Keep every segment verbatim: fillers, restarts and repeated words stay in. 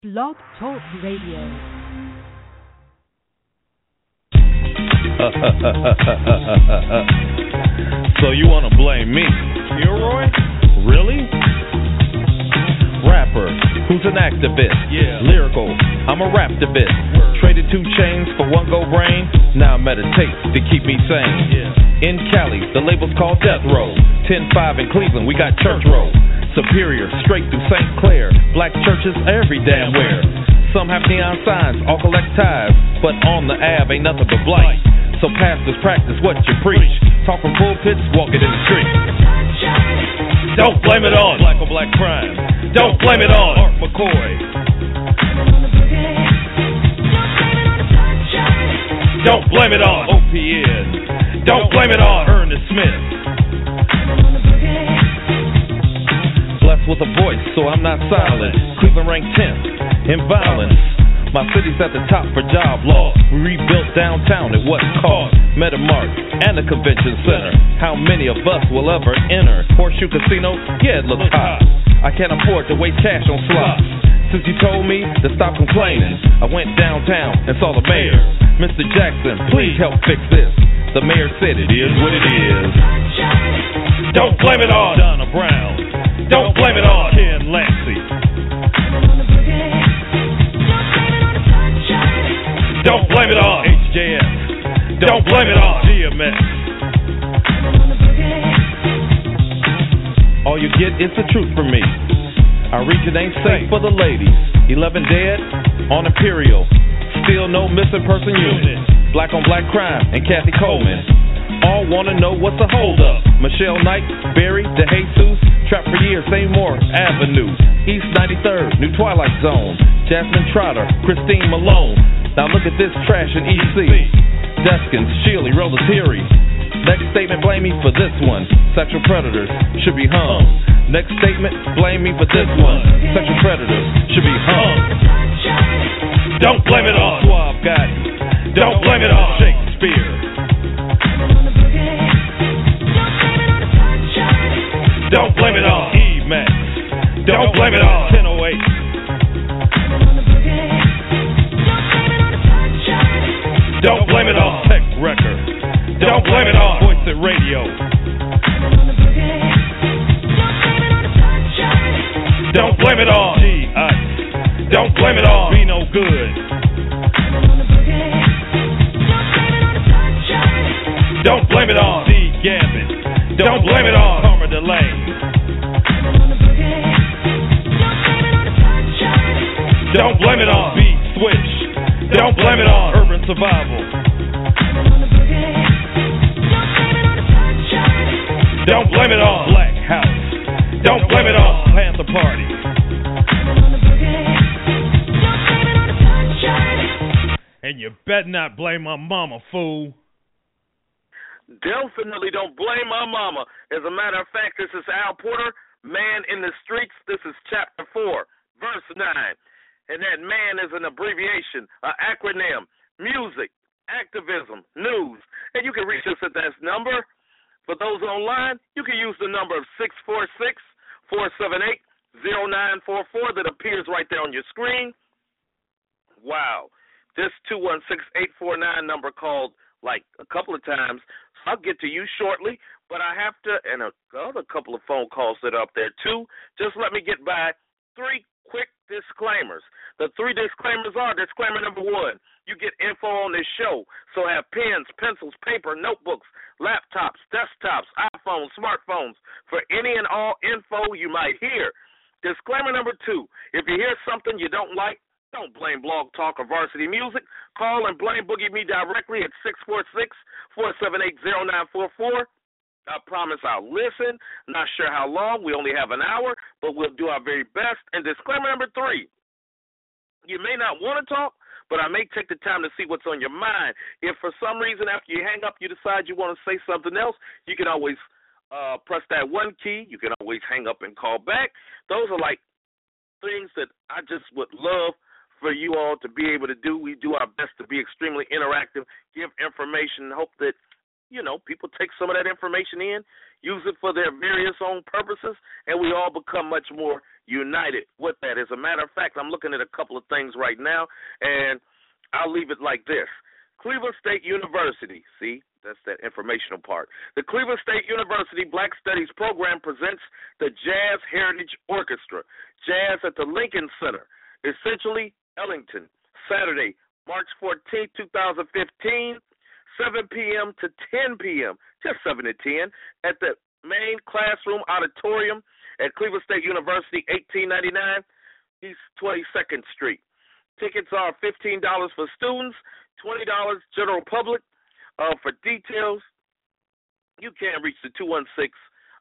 Blog Talk Radio. So you want to blame me? Leroy? Really? Rapper, who's an activist? Yeah. Lyrical, I'm a raptivist. Word. Traded two chains for one gold brain. Now I meditate to keep me sane. Yeah. In Cali, the label's called Death Row. ten five in Cleveland, we got Church Row. Superior, straight through Saint Clair. Black churches every damn where. Some have neon signs, all collect ties, but on the Ave ain't nothing but blight. So pastors practice what you preach. Talk from pulpits, walk it in the street. Don't blame it on black or black crime. Don't blame it on Art McCoy. Don't blame it on O P N. Don't blame it on Ernest Smith. Blessed with a voice, so I'm not silent. Cleveland ranked tenth in violence. My city's at the top for job loss. We rebuilt downtown at what cost? Metamark and the convention center. How many of us will ever enter? Horseshoe Casino? Yeah, it looks hot. I can't afford to waste cash on slots. Since you told me to stop complaining, I went downtown and saw the mayor. Mister Jackson, please help fix this. The mayor said it is what it is. Don't blame it on Donna Brown. Don't blame it on Ken Lancey. Don't blame it on H J S. Don't blame it on G M S. All you get is the truth from me. Our region ain't safe for the ladies. Eleven dead on Imperial. Still no missing person unit. Black on black crime and Kathy Coleman. All wanna know what's the hold up. Michelle Knight, Barry, DeJesus. Trap for years, Seymour Avenue. East ninety-third, New Twilight Zone. Jasmine Trotter, Christine Malone. Now look at this trash in E C. Deskins, Shealy, Rolatieri. Next statement, blame me for this one. Sexual predators should be hung. Next statement, blame me for this one. Sexual predators should be hung. Don't blame it on Suave Gotti. Don't blame it on Shakespeare. Don't blame it on E-Max. Don't blame it on ten oh eight. Don't blame it on Tech Record. Don't blame it on Voice at Radio. Don't blame it on G-Ice. Don't blame it on Be No Good. Don't blame it on D-Gambit. Don't blame it on Karma Delay. Don't blame it on B-Switch. Don't blame it on Urban Survival. Don't blame it on Black House. Don't blame it on Panther Party. And you better not blame my mama, fool. Definitely don't blame my mama. As a matter of fact, this is Al Porter, Man in the Streets. This is chapter four, verse nine. And that man is an abbreviation, an acronym, music, activism, news. And you can reach us at that number. For those online, you can use the number of six four six, four seven eight, zero nine four four that appears right there on your screen. Wow. This two one six, eight four nine number called like a couple of times. I'll get to you shortly, but I have to, and a other couple of phone calls that are up there too. Just let me get by three quick disclaimers. The three disclaimers are: disclaimer number one, you get info on this show, so have pens, pencils, paper, notebooks, laptops, desktops, iPhones, smartphones for any and all info you might hear. Disclaimer number two, if you hear something you don't like, don't blame Blog Talk or Varsity Music. Call and blame Boogie Me directly at six four six, four seven eight, zero nine four four. I promise I'll listen. Not sure how long. We only have an hour, but we'll do our very best. And disclaimer number three, you may not want to talk, but I may take the time to see what's on your mind. If for some reason after you hang up you decide you want to say something else, you can always uh, press that one key. You can always hang up and call back. Those are like things that I just would love for you all to be able to do. We do our best to be extremely interactive, give information, hope that you know, people take some of that information in, use it for their various own purposes, and we all become much more united with that. As a matter of fact, I'm looking at a couple of things right now, and I'll leave it like this. Cleveland State University, see, that's that informational part. The Cleveland State University Black Studies Program presents the Jazz Heritage Orchestra, Jazz at the Lincoln Center, essentially Ellington, Saturday, March fourteenth, twenty fifteen, seven p.m. to ten p.m., just seven to ten, at the main classroom auditorium at Cleveland State University, eighteen ninety-nine East twenty-second Street. Tickets are fifteen dollars for students, twenty dollars general public. Uh, for details, you can reach the two one six,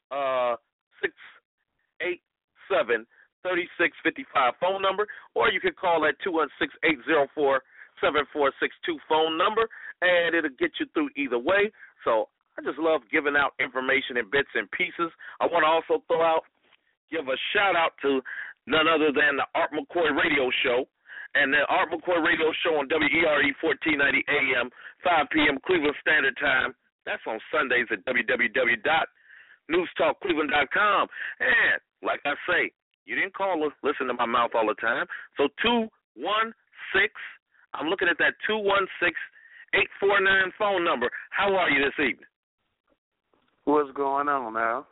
six eight seven, three six five five phone number, or you can call that two one six, eight zero four, seven four six two phone number, and it'll get you through either way. So I just love giving out information in bits and pieces. I want to also throw out, give a shout-out to none other than the Art McCoy Radio Show, and the Art McCoy Radio Show on W E R E fourteen ninety A M, five p.m. Cleveland Standard Time. That's on Sundays at w w w dot news talk cleveland dot com. And like I say, you didn't call us, listen to my mouth all the time. So two one six, I'm looking at that two one six, eight four nine phone number. How are you this evening? What's going on now?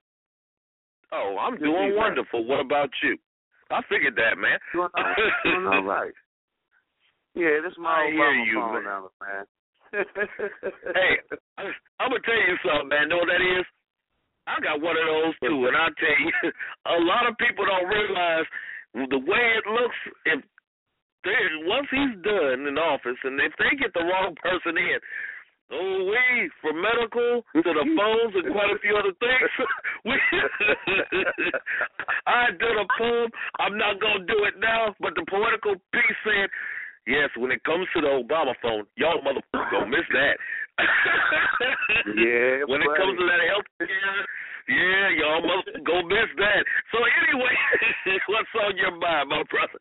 Oh, I'm doing wonderful. What about you? I figured that, man. Doing all, doing all right. Yeah, this is my I hear Obama you, phone man. number, man. Hey, I'm going to tell you something, man. Know what that is? I got one of those, too, and I'll tell you, a lot of people don't realize the way it looks. If they, once he's done in office, and if they get the wrong person in, oh, we, from medical to the phones and quite a few other things. we, I did a poem. I'm not going to do it now, but the poetical piece said, yes, when it comes to the Obama phone, y'all motherfuckers going to miss that. Yeah, when buddy. it comes to that health care, yeah, y'all motherfuckers going to miss that. So anyway, what's on your mind, my brother?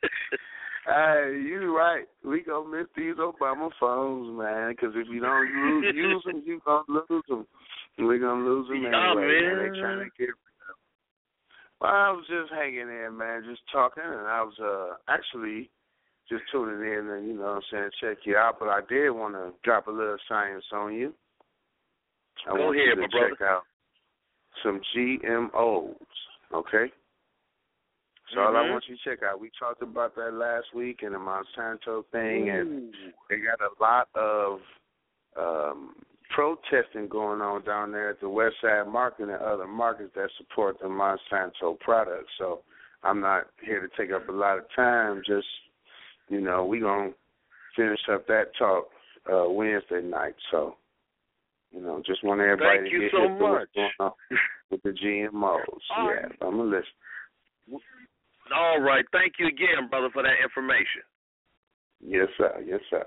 Hey, you right. We gonna miss these Obama phones, man. Because if you don't use, use them, you gonna lose them. We gonna lose them anyway. Oh, man. They trying to get rid of them. Well, I was just hanging in, man, just talking, and I was uh actually just tuning in, and you know what I'm saying, check you out. But I did want to drop a little science on you. I Go want ahead, you to my brother. check out some G M Os, okay? So mm-hmm. all I want you to check out, we talked about that last week in the Monsanto thing, Ooh. and they got a lot of um, protesting going on down there at the West Side Market and other markets that support the Monsanto products. So I'm not here to take up a lot of time. Just, you know, we're going to finish up that talk uh, Wednesday night. So, you know, just want everybody Thank to you get so hip to what's much. going on with the G M Os. All Yeah, right. I'm going to listen. All right. Thank you again, brother, for that information. Yes, sir. Yes, sir.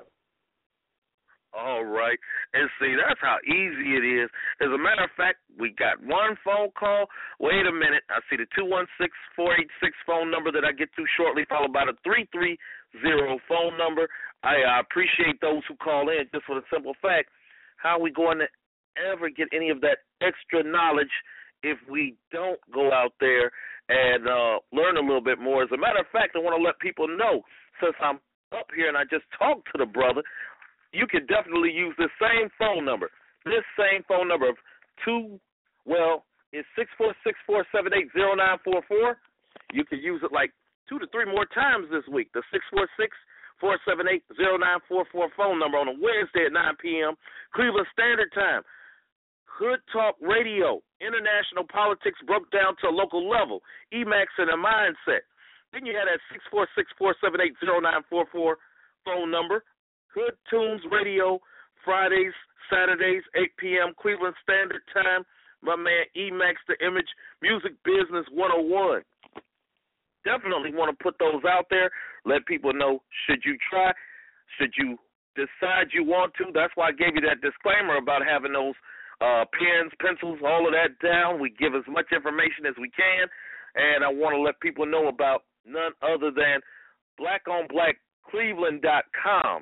All right. And see, that's how easy it is. As a matter of fact, we got one phone call. Wait a minute. I see the two one six, four eight six phone number that I get to shortly, followed by the three three zero phone number. I uh, appreciate those who call in just for the simple fact, how are we going to ever get any of that extra knowledge if we don't go out there and uh, learn a little bit more? As a matter of fact, I want to let people know, since I'm up here and I just talked to the brother, you can definitely use this same phone number, this same phone number of two, well, it's six four six, four seven eight, zero nine four four. You can use it like two to three more times this week, the six four six, four seven eight, zero nine four four phone number on a Wednesday at nine p.m. Cleveland Standard Time. Hood Talk Radio, international politics broke down to a local level, E MAX and a mindset. Then you had that six four six, four seven eight, zero nine four four phone number. Hood Tunes Radio, Fridays, Saturdays, eight p.m. Cleveland Standard Time. My man E MAX, the Image Music Business one oh one. Definitely want to put those out there, let people know, should you try, should you decide you want to. That's why I gave you that disclaimer about having those Uh, pens, pencils, all of that down. We give as much information as we can, and I want to let people know about none other than black on black cleveland dot com.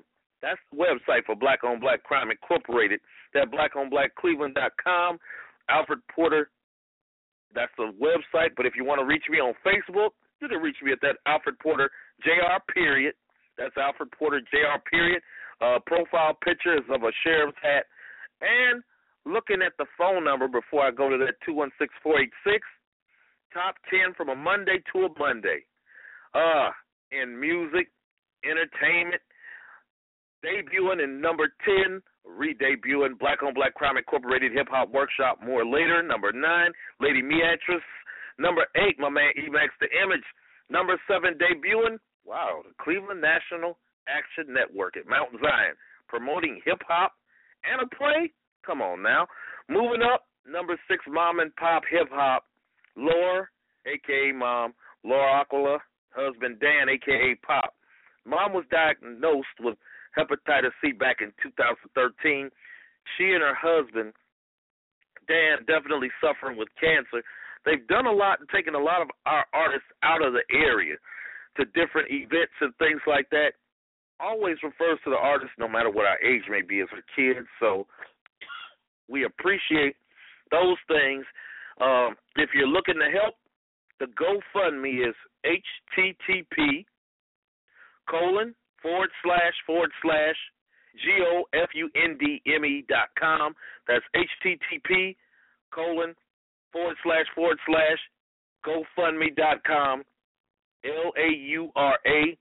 That's the website for Black on Black Crime Incorporated. That black on black cleveland dot com. Alfred Porter, that's the website. But if you want to reach me on Facebook, you can reach me at that Alfred Porter J R period. That's Alfred Porter J R period. Uh, profile picture is of a sheriff's hat. And looking at the phone number before I go to that two one six, four eight six, top ten from a Monday to a Monday. Uh, in music, entertainment, debuting in number ten, re-debuting Black on Black Crime Incorporated Hip Hop Workshop more later. Number nine, Lady Meatrice. Number eight, my man Emax the Image. Number seven, debuting, wow, the Cleveland National Action Network at Mount Zion, promoting hip-hop and a play. Come on now. Moving up, number six, Mom and Pop Hip-Hop. Laura, a k a. Mom. Laura Aquila, husband Dan, a k a. Pop. Mom was diagnosed with hepatitis C back in two thousand thirteen. She and her husband, Dan, definitely suffering with cancer. They've done a lot and taken a lot of our artists out of the area to different events and things like that. Always refers to the artist, no matter what our age may be, as her kids. So we appreciate those things. Um, if you're looking to help, the GoFundMe is http colon forward slash forward slash G O F U N D M E dot com. That's http colon forward slash forward slash GoFundMe dot com. L A U R A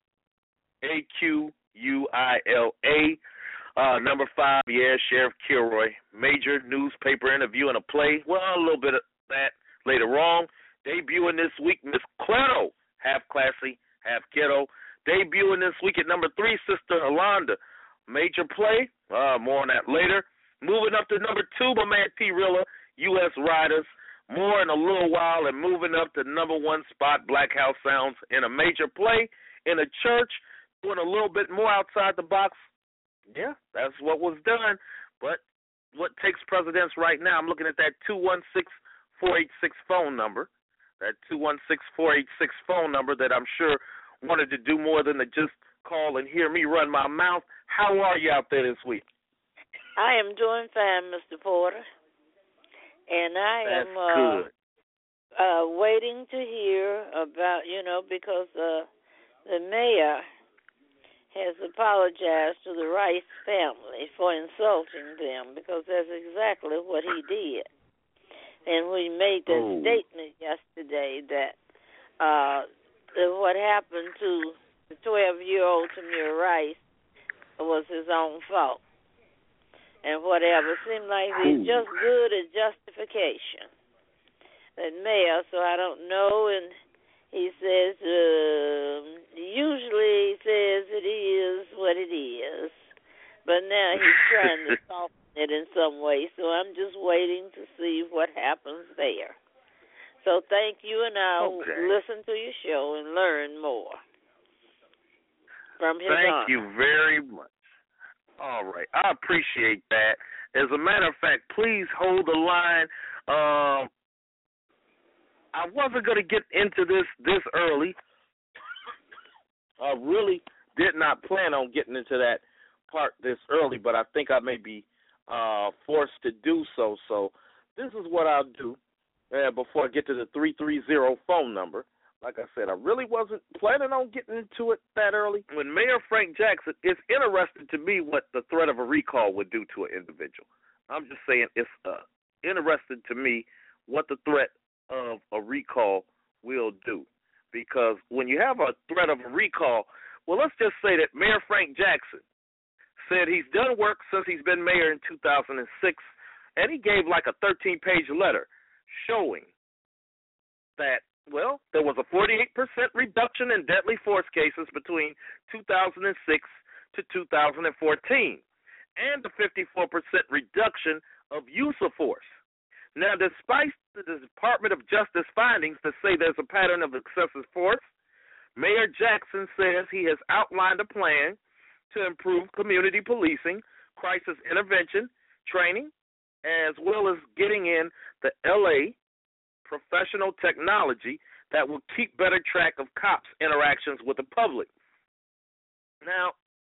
A Q U I L A. Uh, number five, yeah, Sheriff Kilroy. Major newspaper interview and a play. Well, a little bit of that later on. Debuting this week, Miss Cleto. Half classy, half ghetto. Debuting this week at number three, Sister Alonda. Major play. Uh, more on that later. Moving up to number two, my man T. Rilla, U S Riders. More in a little while. And moving up to number one spot, Black House Sounds in a major play in a church. Doing a little bit more outside the box. Yeah, that's what was done. But what takes precedence right now, I'm looking at that two one six, four eight six phone number. That two one six, four eight six phone number that I'm sure wanted to do more than to just call and hear me run my mouth. How are you out there this week? I am doing fine, Mister Porter. And I That's am uh, good. uh, waiting to hear about, you know, because uh, the mayor has apologized to the Rice family for insulting them, because that's exactly what he did. And we made that oh. statement yesterday that uh, what happened to the twelve-year-old Tamir Rice was his own fault. And whatever, seemed like he's just good at justification. That mayor, so I don't know, and he says, uh, usually he says it is what it is, but now he's trying to soften it in some way, so I'm just waiting to see what happens there. So thank you, and I'll okay. listen to your show and learn more from his Thank honor. you very much. All right. I appreciate that. As a matter of fact, please hold the line. Um, I wasn't going to get into this this early. I really did not plan on getting into that part this early, but I think I may be uh, forced to do so. So this is what I'll do uh, before I get to the three three zero phone number. Like I said, I really wasn't planning on getting into it that early. When Mayor Frank Jackson, it's interesting to me what the threat of a recall would do to an individual. I'm just saying it's uh, interesting to me what the threat of a recall will do. Because when you have a threat of a recall, well, let's just say that Mayor Frank Jackson said he's done work since he's been mayor in two thousand six, and he gave like a thirteen-page letter showing that, well, there was a forty-eight percent reduction in deadly force cases between two thousand six to two thousand fourteen, and a fifty-four percent reduction of use of force. Now, despite the Department of Justice findings that say there's a pattern of excessive force, Mayor Jackson says he has outlined a plan to improve community policing, crisis intervention, training, as well as getting in the L A professional technology that will keep better track of cops' interactions with the public. Now,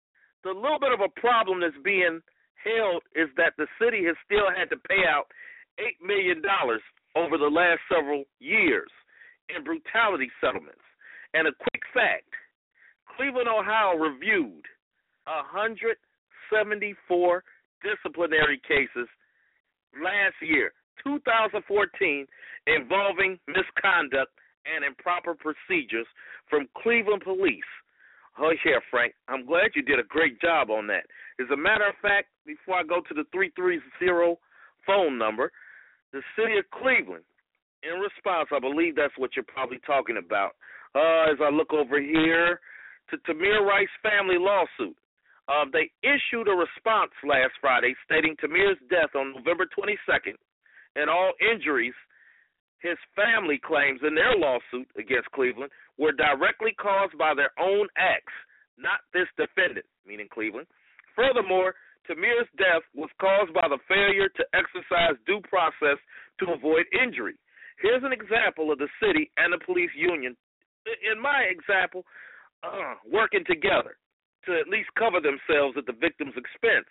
the little bit of a problem that's being held is that the city has still had to pay out eight million dollars over the last several years in brutality settlements. And a quick fact, Cleveland, Ohio reviewed one hundred seventy-four disciplinary cases last year, two thousand fourteen, involving misconduct and improper procedures from Cleveland police. Oh, yeah, Frank, I'm glad you did a great job on that. As a matter of fact, before I go to the three three zero phone number, the city of Cleveland, in response, I believe that's what you're probably talking about, uh, as I look over here, to Tamir Rice's family lawsuit. Uh, they issued a response last Friday stating Tamir's death on November twenty-second and all injuries his family claims in their lawsuit against Cleveland were directly caused by their own acts, not this defendant, meaning Cleveland. Furthermore, Tamir's death was caused by the failure to exercise due process to avoid injury. Here's an example of the city and the police union, in my example, uh, working together to at least cover themselves at the victim's expense.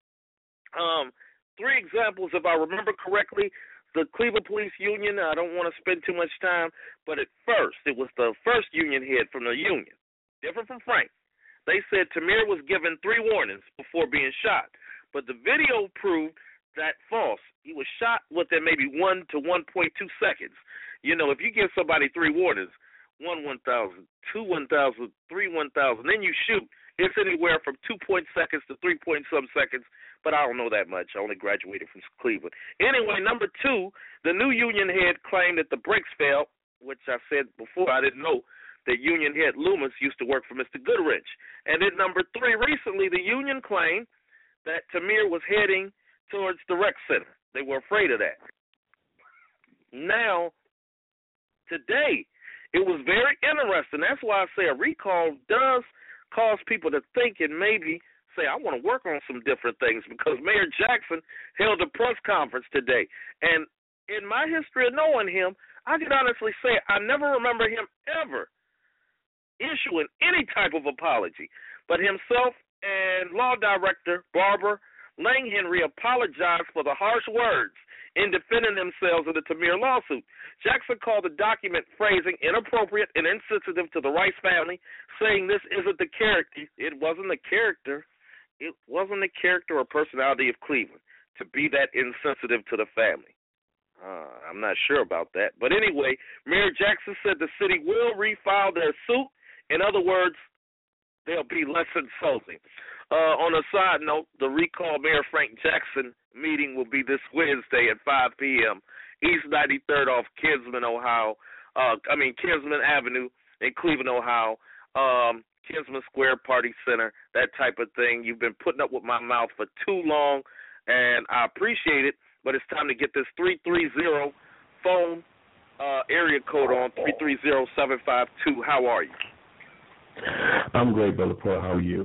Um, three examples, if I remember correctly. The Cleveland Police Union, I don't want to spend too much time, but at first, it was the first union head from the union, different from Frank. They said Tamir was given three warnings before being shot, but the video proved that false. He was shot within maybe one to one point two seconds. You know, if you give somebody three warnings, one one thousand, two one thousand, three one thousand, then you shoot, it's anywhere from two point seconds to three point some seconds. But I don't know that much. I only graduated from Cleveland. Anyway, number two, the new union head claimed that the brakes failed, which I said before I didn't know that union head Loomis used to work for Mister Goodrich. And then number three, recently the union claimed that Tamir was heading towards the rec center. They were afraid of that. Now, today, it was very interesting. That's why I say a recall does cause people to think and maybe say, I want to work on some different things, because Mayor Jackson held a press conference today. And in my history of knowing him, I can honestly say I never remember him ever issuing any type of apology. But himself and law director Barbara Lang Henry apologized for the harsh words in defending themselves in the Tamir lawsuit. Jackson called the document phrasing inappropriate and insensitive to the Rice family, saying this isn't the character. It wasn't the character. It wasn't the character or personality of Cleveland to be that insensitive to the family. Uh, I'm not sure about that. But anyway, Mayor Jackson said the city will refile their suit. In other words, they'll be less insulting. Uh, on a side note, the recall Mayor Frank Jackson meeting will be this Wednesday at five p.m. East ninety-third off Kinsman, Ohio. Uh, I mean, Kinsman Avenue in Cleveland, Ohio. Um, Kinsman Square Party Center, that type of thing. You've been putting up with my mouth for too long, and I appreciate it, but it's time to get this three three zero phone uh, area code on, three three zero, seven five two. How are you? I'm great, Brother Paul. How are you?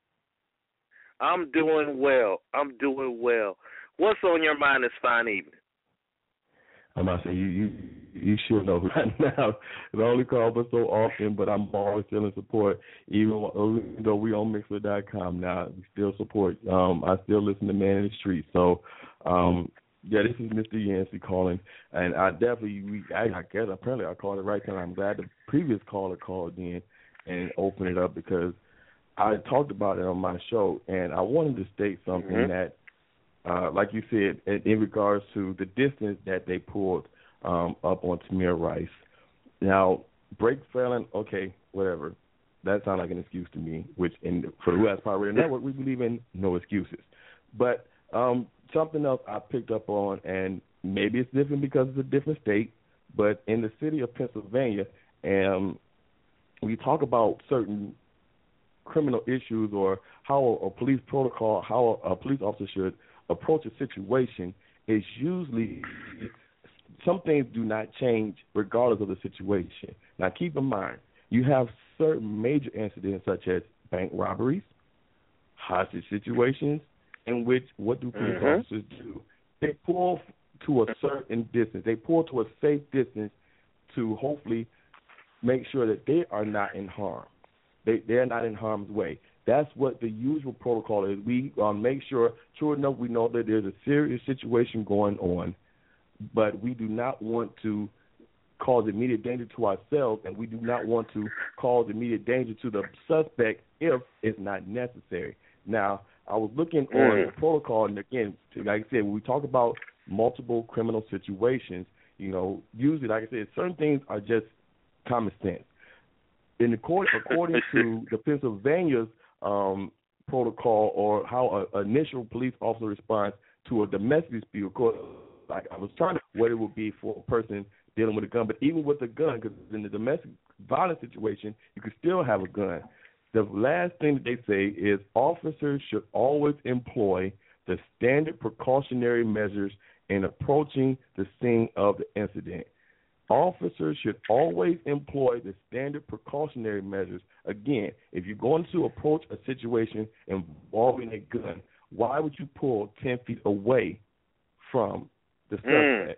I'm doing well. I'm doing well. What's on your mind this fine evening? I'm about to say, you, you, you should know right now. The only call us so often, but I'm always still in support. Even though we on Mixer dot com now, we still support. Um, I still listen to Man in the Street. So, um, yeah, this is Mister Yancey calling, and I definitely, we, I, I guess apparently I called it right time. I'm glad the previous caller called in and opened it up, because I talked about it on my show, and I wanted to state something mm-hmm. that, Uh, like you said, in, in regards to the distance that they pulled um, up on Tamir Rice. Now, brake failing, okay, whatever. That sounds like an excuse to me, which in, for the West Power Radio Network, we believe in no excuses. But um, something else I picked up on, and maybe it's different because it's a different state, but in the city of Pennsylvania, um, we talk about certain criminal issues or how a, a police protocol, how a, a police officer should approach a situation, is usually some things do not change regardless of the situation. Now, keep in mind, you have certain major incidents such as bank robberies, hostage situations, in which what do police mm-hmm. officers do? They pull to a certain distance. They pull to a safe distance to hopefully make sure that they are not in harm. they, they're not in harm's way. That's what the usual protocol is. We um, make sure, true enough, we know that there's a serious situation going on, but we do not want to cause immediate danger to ourselves, and we do not want to cause immediate danger to the suspect if it's not necessary. Now, I was looking mm. on the protocol, and again, like I said, when we talk about multiple criminal situations, you know, usually, like I said, certain things are just common sense. In the court, according to the Pennsylvania's um, protocol, or how an initial police officer responds to a domestic dispute, of course, like I was trying to, what it would be for a person dealing with a gun, but even with a gun, because in the domestic violence situation, you can still have a gun. The last thing that they say is officers should always employ the standard precautionary measures in approaching the scene of the incident. Officers should always employ the standard precautionary measures. Again, if you're going to approach a situation involving a gun, why would you pull ten feet away from the suspect? Mm.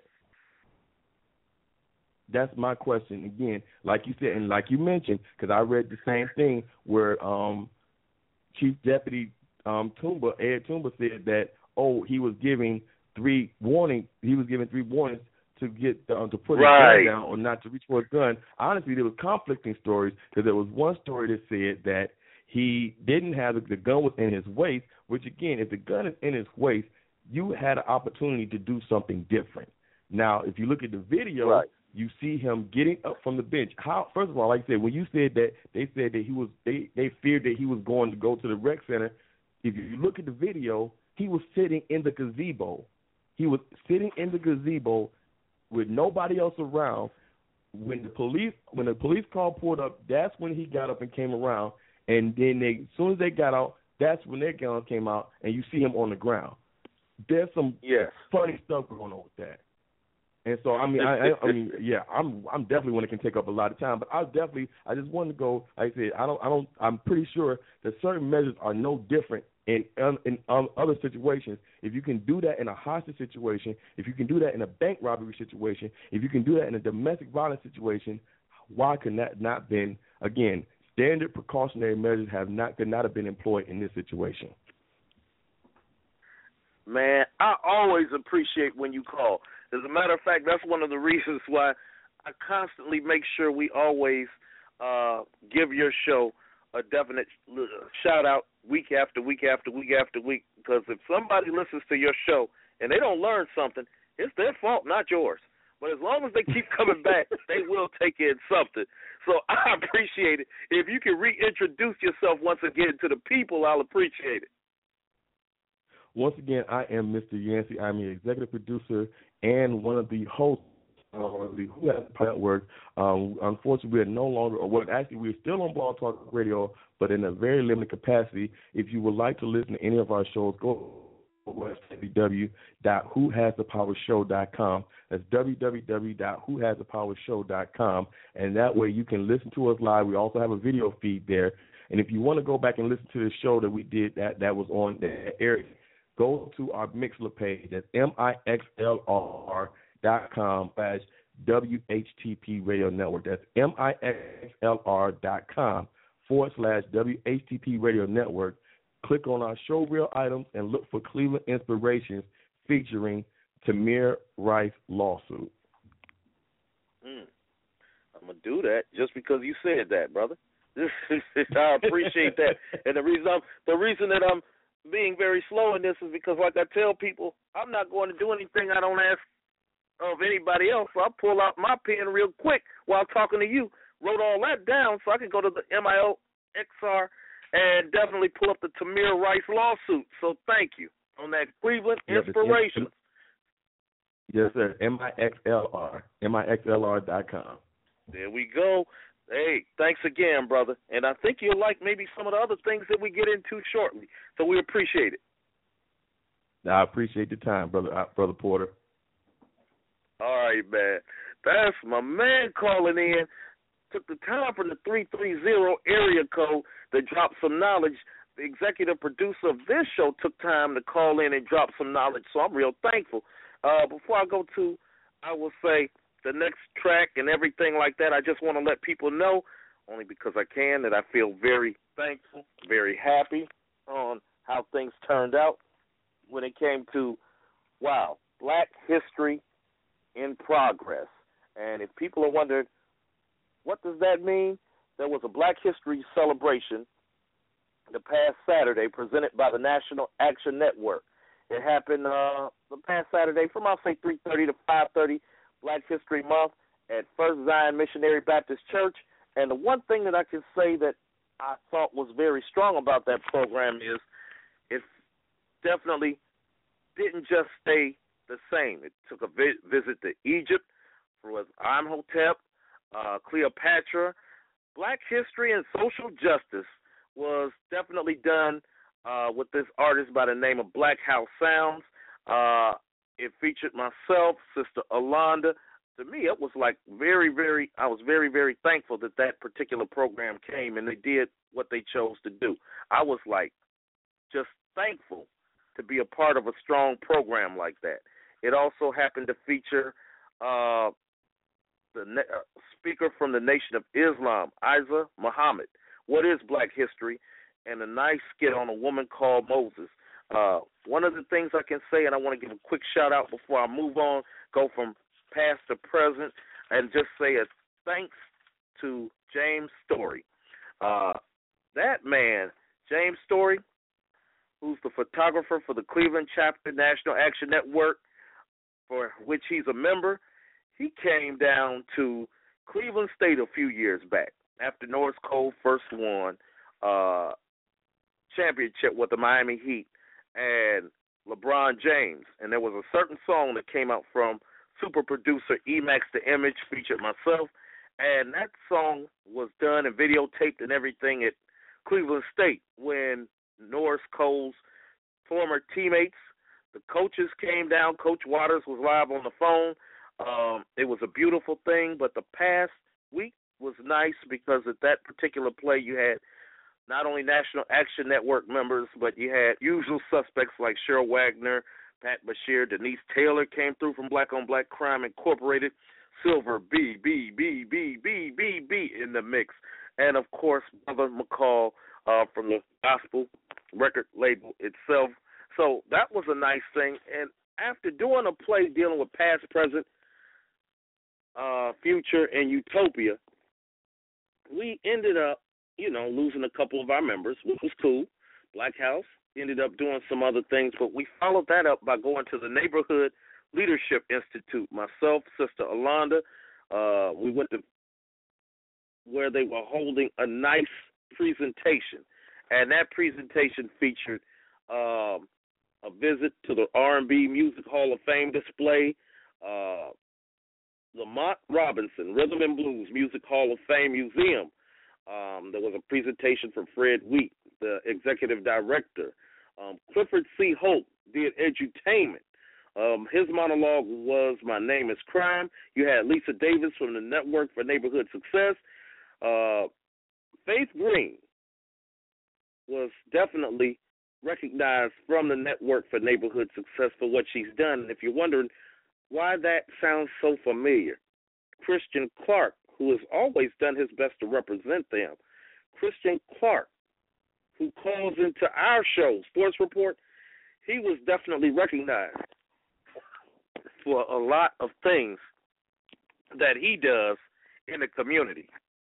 That's my question. Again, like you said, and like you mentioned, because I read the same thing where um, Chief Deputy um, Toomba, Ed Toomba, said that, oh, he was giving three warning. He was giving three warnings to get um, to put right. his gun down or not to reach for a gun. Honestly, there was conflicting stories, because there was one story that said that he didn't have the, the gun was in his waist, which, again, if the gun is in his waist, you had an opportunity to do something different. Now, if you look at the video, right. you see him getting up from the bench. How? First of all, like I said, when you said that, they said that he was, they, they feared that he was going to go to the rec center. If you look at the video, he was sitting in the gazebo. He was sitting in the gazebo with nobody else around. When the police, when the police car pulled up, that's when he got up and came around. And then they, as soon as they got out, that's when their gun came out, and you see him on the ground. There's some yes. funny stuff going on with that. And so, I mean, I, I, I mean, yeah, I'm, I'm definitely one that can take up a lot of time. But I definitely, I just wanted to go. Like I said, I don't, I don't, I'm pretty sure that certain measures are no different in, in um, other situations. If you can do that in a hostage situation, if you can do that in a bank robbery situation, if you can do that in a domestic violence situation, why could that not been, again, standard precautionary measures have not could not have been employed in this situation? Man, I always appreciate when you call. As a matter of fact, that's one of the reasons why I constantly make sure we always uh, give your show a definite shout-out week after week after week after week, because if somebody listens to your show and they don't learn something, it's their fault, not yours. But as long as they keep coming back, they will take in something. So I appreciate it. If you can reintroduce yourself once again to the people, I'll appreciate it. Once again, I am Mister Yancey. I'm the executive producer and one of the hosts of the Who Has the Power Network. Um, unfortunately, we are no longer, or well, actually, we're still on Blog Talk Radio, but in a very limited capacity. If you would like to listen to any of our shows, go to w w w dot who has the power show dot com. That's w w w dot who has the power show dot com, and that way you can listen to us live. We also have a video feed there. And if you want to go back and listen to the show that we did that, that was on the air, go to our Mixlr page. That's mixlr dot com slash W H T P Radio Network. That's mixlr dot com forward slash W H T P Radio Network. Click on our show reel items and look for Cleveland Inspirations featuring Tamir Rice lawsuit. Mm. I'm going to do that just because you said that, brother. I appreciate that. And the reason I'm, the reason that I'm being very slow in this is because, like I tell people, I'm not going to do anything I don't ask of anybody else. So I pull out my pen real quick while talking to you, wrote all that down so I can go to the M I O X R and definitely pull up the Tamir Rice lawsuit. So thank you on that Cleveland Inspirations. Yes, sir. M I X L R. M I X L R dot com. There we go. Hey, thanks again, brother. And I think you'll like maybe some of the other things that we get into shortly. So we appreciate it. I appreciate the time, brother, uh, brother Porter. All right, man. That's my man calling in. Took the time from the three three zero area code to drop some knowledge. The executive producer of this show took time to call in and drop some knowledge, so I'm real thankful. Uh, before I go to, I will say, the next track and everything like that, I just want to let people know only because I can, that I feel very thankful, very happy on how things turned out when it came to, wow, Black History in Progress. And if people are wondering, what does that mean? There was a Black History celebration the past Saturday presented by the National Action Network. It happened uh, the past Saturday from, I'll say, three thirty to five thirty, Black History Month at First Zion Missionary Baptist Church. And the one thing that I can say that I thought was very strong about that program is it definitely didn't just stay the same. It took a vi- visit to Egypt with Imhotep, uh, Cleopatra. Black history and social justice was definitely done uh, with this artist by the name of Black House Sounds. Uh, it featured myself, Sister Alonda. To me, it was like very, very, I was very, very thankful that that particular program came and they did what they chose to do. I was like just thankful to be a part of a strong program like that. It also happened to feature uh, the na- speaker from the Nation of Islam, Isa Muhammad. What is Black history? And a nice skit on a woman called Moses. Uh, one of the things I can say, and I want to give a quick shout-out before I move on, go from past to present, and just say a thanks to James Story. Uh, that man, James Story, who's the photographer for the Cleveland Chapter National Action Network, for which he's a member, he came down to Cleveland State a few years back after Norris Cole first won uh, championship with the Miami Heat and LeBron James. And there was a certain song that came out from super producer Emax the Image, featured myself, and that song was done and videotaped and everything at Cleveland State when Norris Cole's former teammates, the coaches came down. Coach Waters was live on the phone. Um, it was a beautiful thing, but the past week was nice because at that particular play you had not only National Action Network members, but you had usual suspects like Cheryl Wagner, Pat Bashir, Denise Taylor came through from Black on Black Crime Incorporated, Silver B, B, B, B, B, B, B in the mix, and of course Brother McCall uh, from the gospel record label itself. So that was a nice thing. And after doing a play dealing with past, present, uh, future, and utopia, we ended up, you know, losing a couple of our members, which was cool. Black House ended up doing some other things, but we followed that up by going to the Neighborhood Leadership Institute. Myself, Sister Alonda, uh, we went to where they were holding a nice presentation, and that presentation featured um, a visit to the R and B Music Hall of Fame display, uh, Lamont Robinson Rhythm and Blues Music Hall of Fame Museum. Um, there was a presentation from Fred Wheat, the executive director. Um, Clifford C. Holt did edutainment. Um, his monologue was My Name is Crime. You had Lisa Davis from the Network for Neighborhood Success. Uh, Faith Green was definitely recognized from the Network for Neighborhood Success for what she's done. And if you're wondering why that sounds so familiar, Christian Clark, who has always done his best to represent them, Christian Clark, who calls into our show, Sports Report, he was definitely recognized for a lot of things that he does in the community,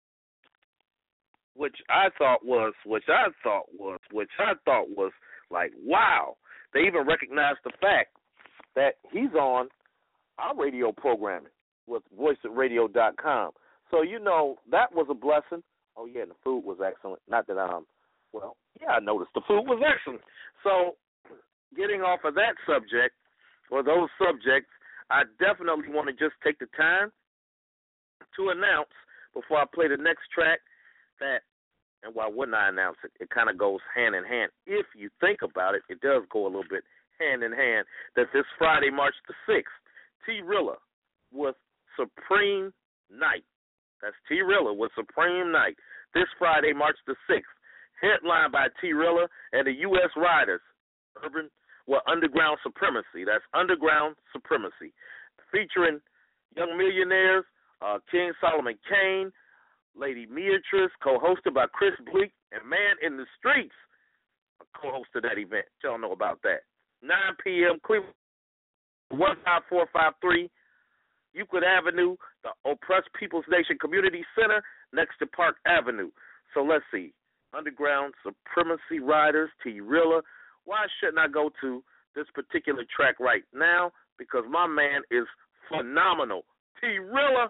which I thought was, which I thought was, which I thought was like, wow. They even recognized the fact that he's on our radio programming with voice at radio dot com. So, you know, that was a blessing. Oh, yeah, and the food was excellent. Not that I'm, well, yeah, I noticed the food was excellent. So getting off of that subject, or those subjects, I definitely want to just take the time to announce, before I play the next track, that, and why wouldn't I announce it? It kind of goes hand in hand. If you think about it, it does go a little bit hand in hand, that this Friday, March the sixth, T-Rilla with Supreme Night. That's T-Rilla with Supreme Night. This Friday, March the sixth, headlined by T-Rilla and the U S Riders, Urban, well, Underground Supremacy. That's Underground Supremacy, featuring Young Millionaires, uh, King Solomon Kane, Lady Beatrice, co-hosted by Chris Bleak, and Man in the Streets, co-host of that event. Y'all know about that. nine p.m. Cleveland, one five four five three Euclid Avenue, the Oppressed People's Nation Community Center next to Park Avenue. So let's see. Underground Supremacy Riders, T-Rilla. Why shouldn't I go to this particular track right now? Because my man is phenomenal. T-Rilla,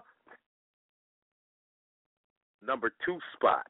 number two spot.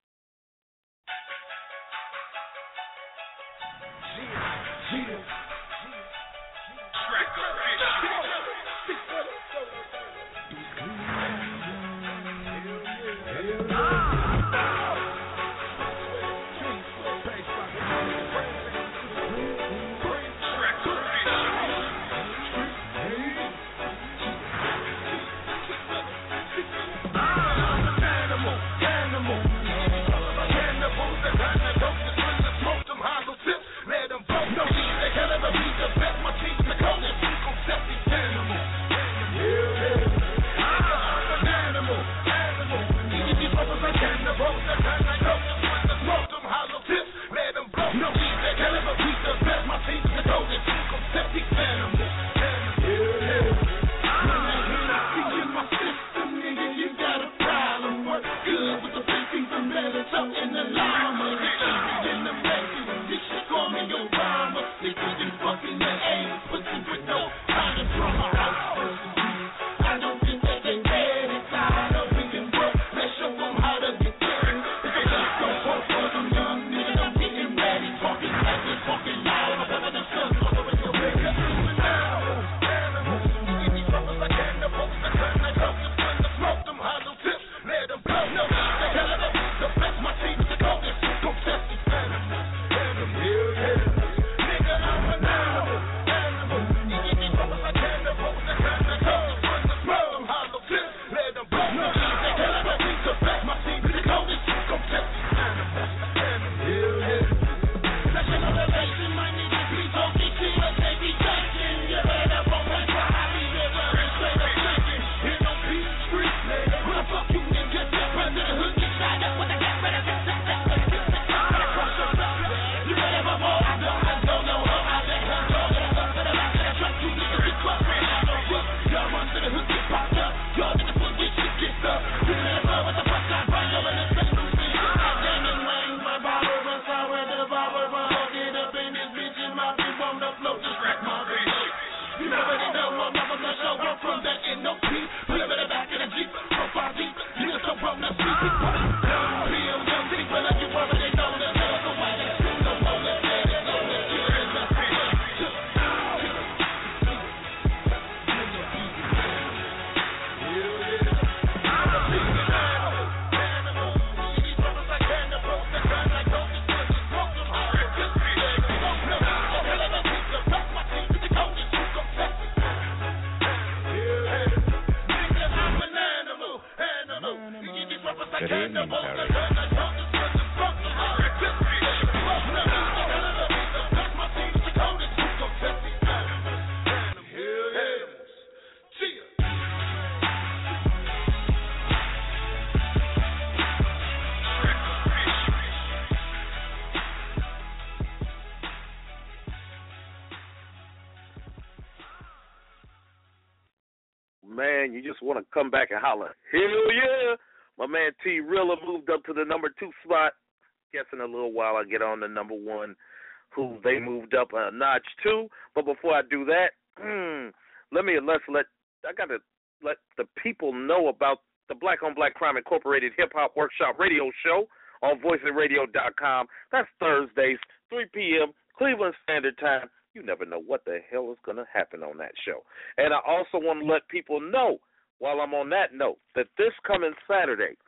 Man, you just want to come back and holler, hell yeah. My man T-Rilla moved up to the number two spot. Guess in a little while I'll get on the number one, who they moved up a notch to. But before I do that, hmm, let me let's let I got to let the people know about the Black on Black Crime Incorporated Hip Hop Workshop Radio Show on voice and radio dot com. That's Thursdays, three p.m. Cleveland Standard Time. You never know what the hell is going to happen on that show. And I also want to let people know, while I'm on that note, that this coming Saturday,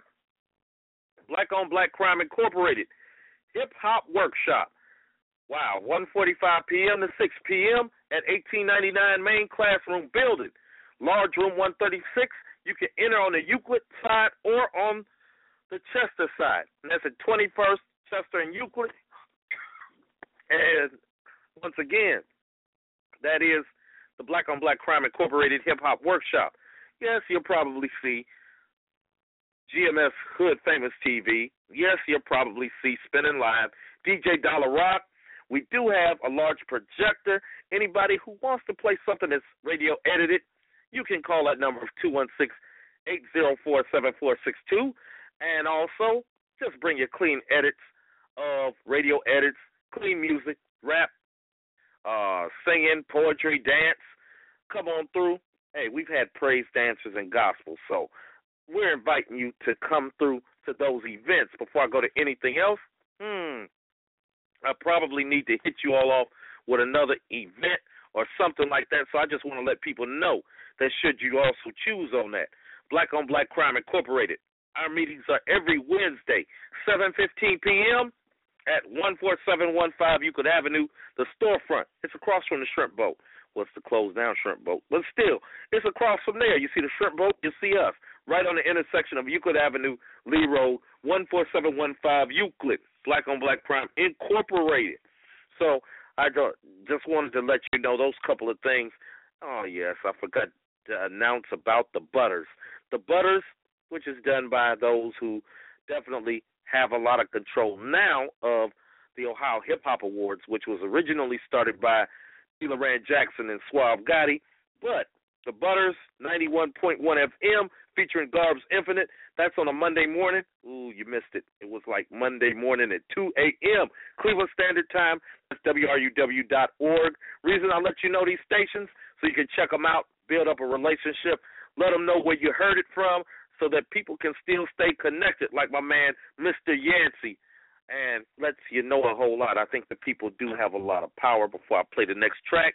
Black on Black Crime Incorporated Hip Hop Workshop. Wow, one forty-five p.m. to six p.m. at eighteen ninety-nine Main Classroom Building, Large Room one thirty-six. You can enter on the Euclid side or on the Chester side. And that's at twenty-first Chester and Euclid. And once again, that is the Black on Black Crime Incorporated Hip Hop Workshop. Yes, you'll probably see G M S Hood Famous T V. Yes, you'll probably see Spinning Live, D J Dollar Rock. We do have a large projector. Anybody who wants to play something that's radio edited, you can call that number of two one six, eight zero four, seven four six two. And also, just bring your clean edits of radio edits, clean music, rap, uh, singing, poetry, dance. Come on through. Hey, we've had praise dancers and gospel, so we're inviting you to come through to those events. Before I go to anything else, hmm, I probably need to hit you all off with another event or something like that, so I just want to let people know that should you also choose on that. Black on Black Crime Incorporated. Our meetings are every Wednesday, seven fifteen p.m. at one four seven one five Euclid Avenue, the storefront. It's across from the shrimp boat. Well, it's the closed-down shrimp boat. But still, it's across from there. You see the shrimp boat, you see us, right on the intersection of Euclid Avenue, Lee Road, one four seven one five Euclid, Black on Black Crime Incorporated. So I just wanted to let you know those couple of things. Oh, yes, I forgot to announce about the Butters. The Butters, which is done by those who definitely have a lot of control now of the Ohio Hip Hop Awards, which was originally started by Sheila Rand Jackson and Suave Gotti. But the Butters, ninety-one point one F M, featuring Garbs Infinite, that's on a Monday morning. Ooh, you missed it. It was like Monday morning at two a.m. Cleveland Standard Time. That's W R U W dot org. Reason I let you know these stations, so you can check them out, build up a relationship, let them know where you heard it from, so that people can still stay connected, like my man, Mister Yancey, and lets you know a whole lot. I think the people do have a lot of power. Before I play the next track,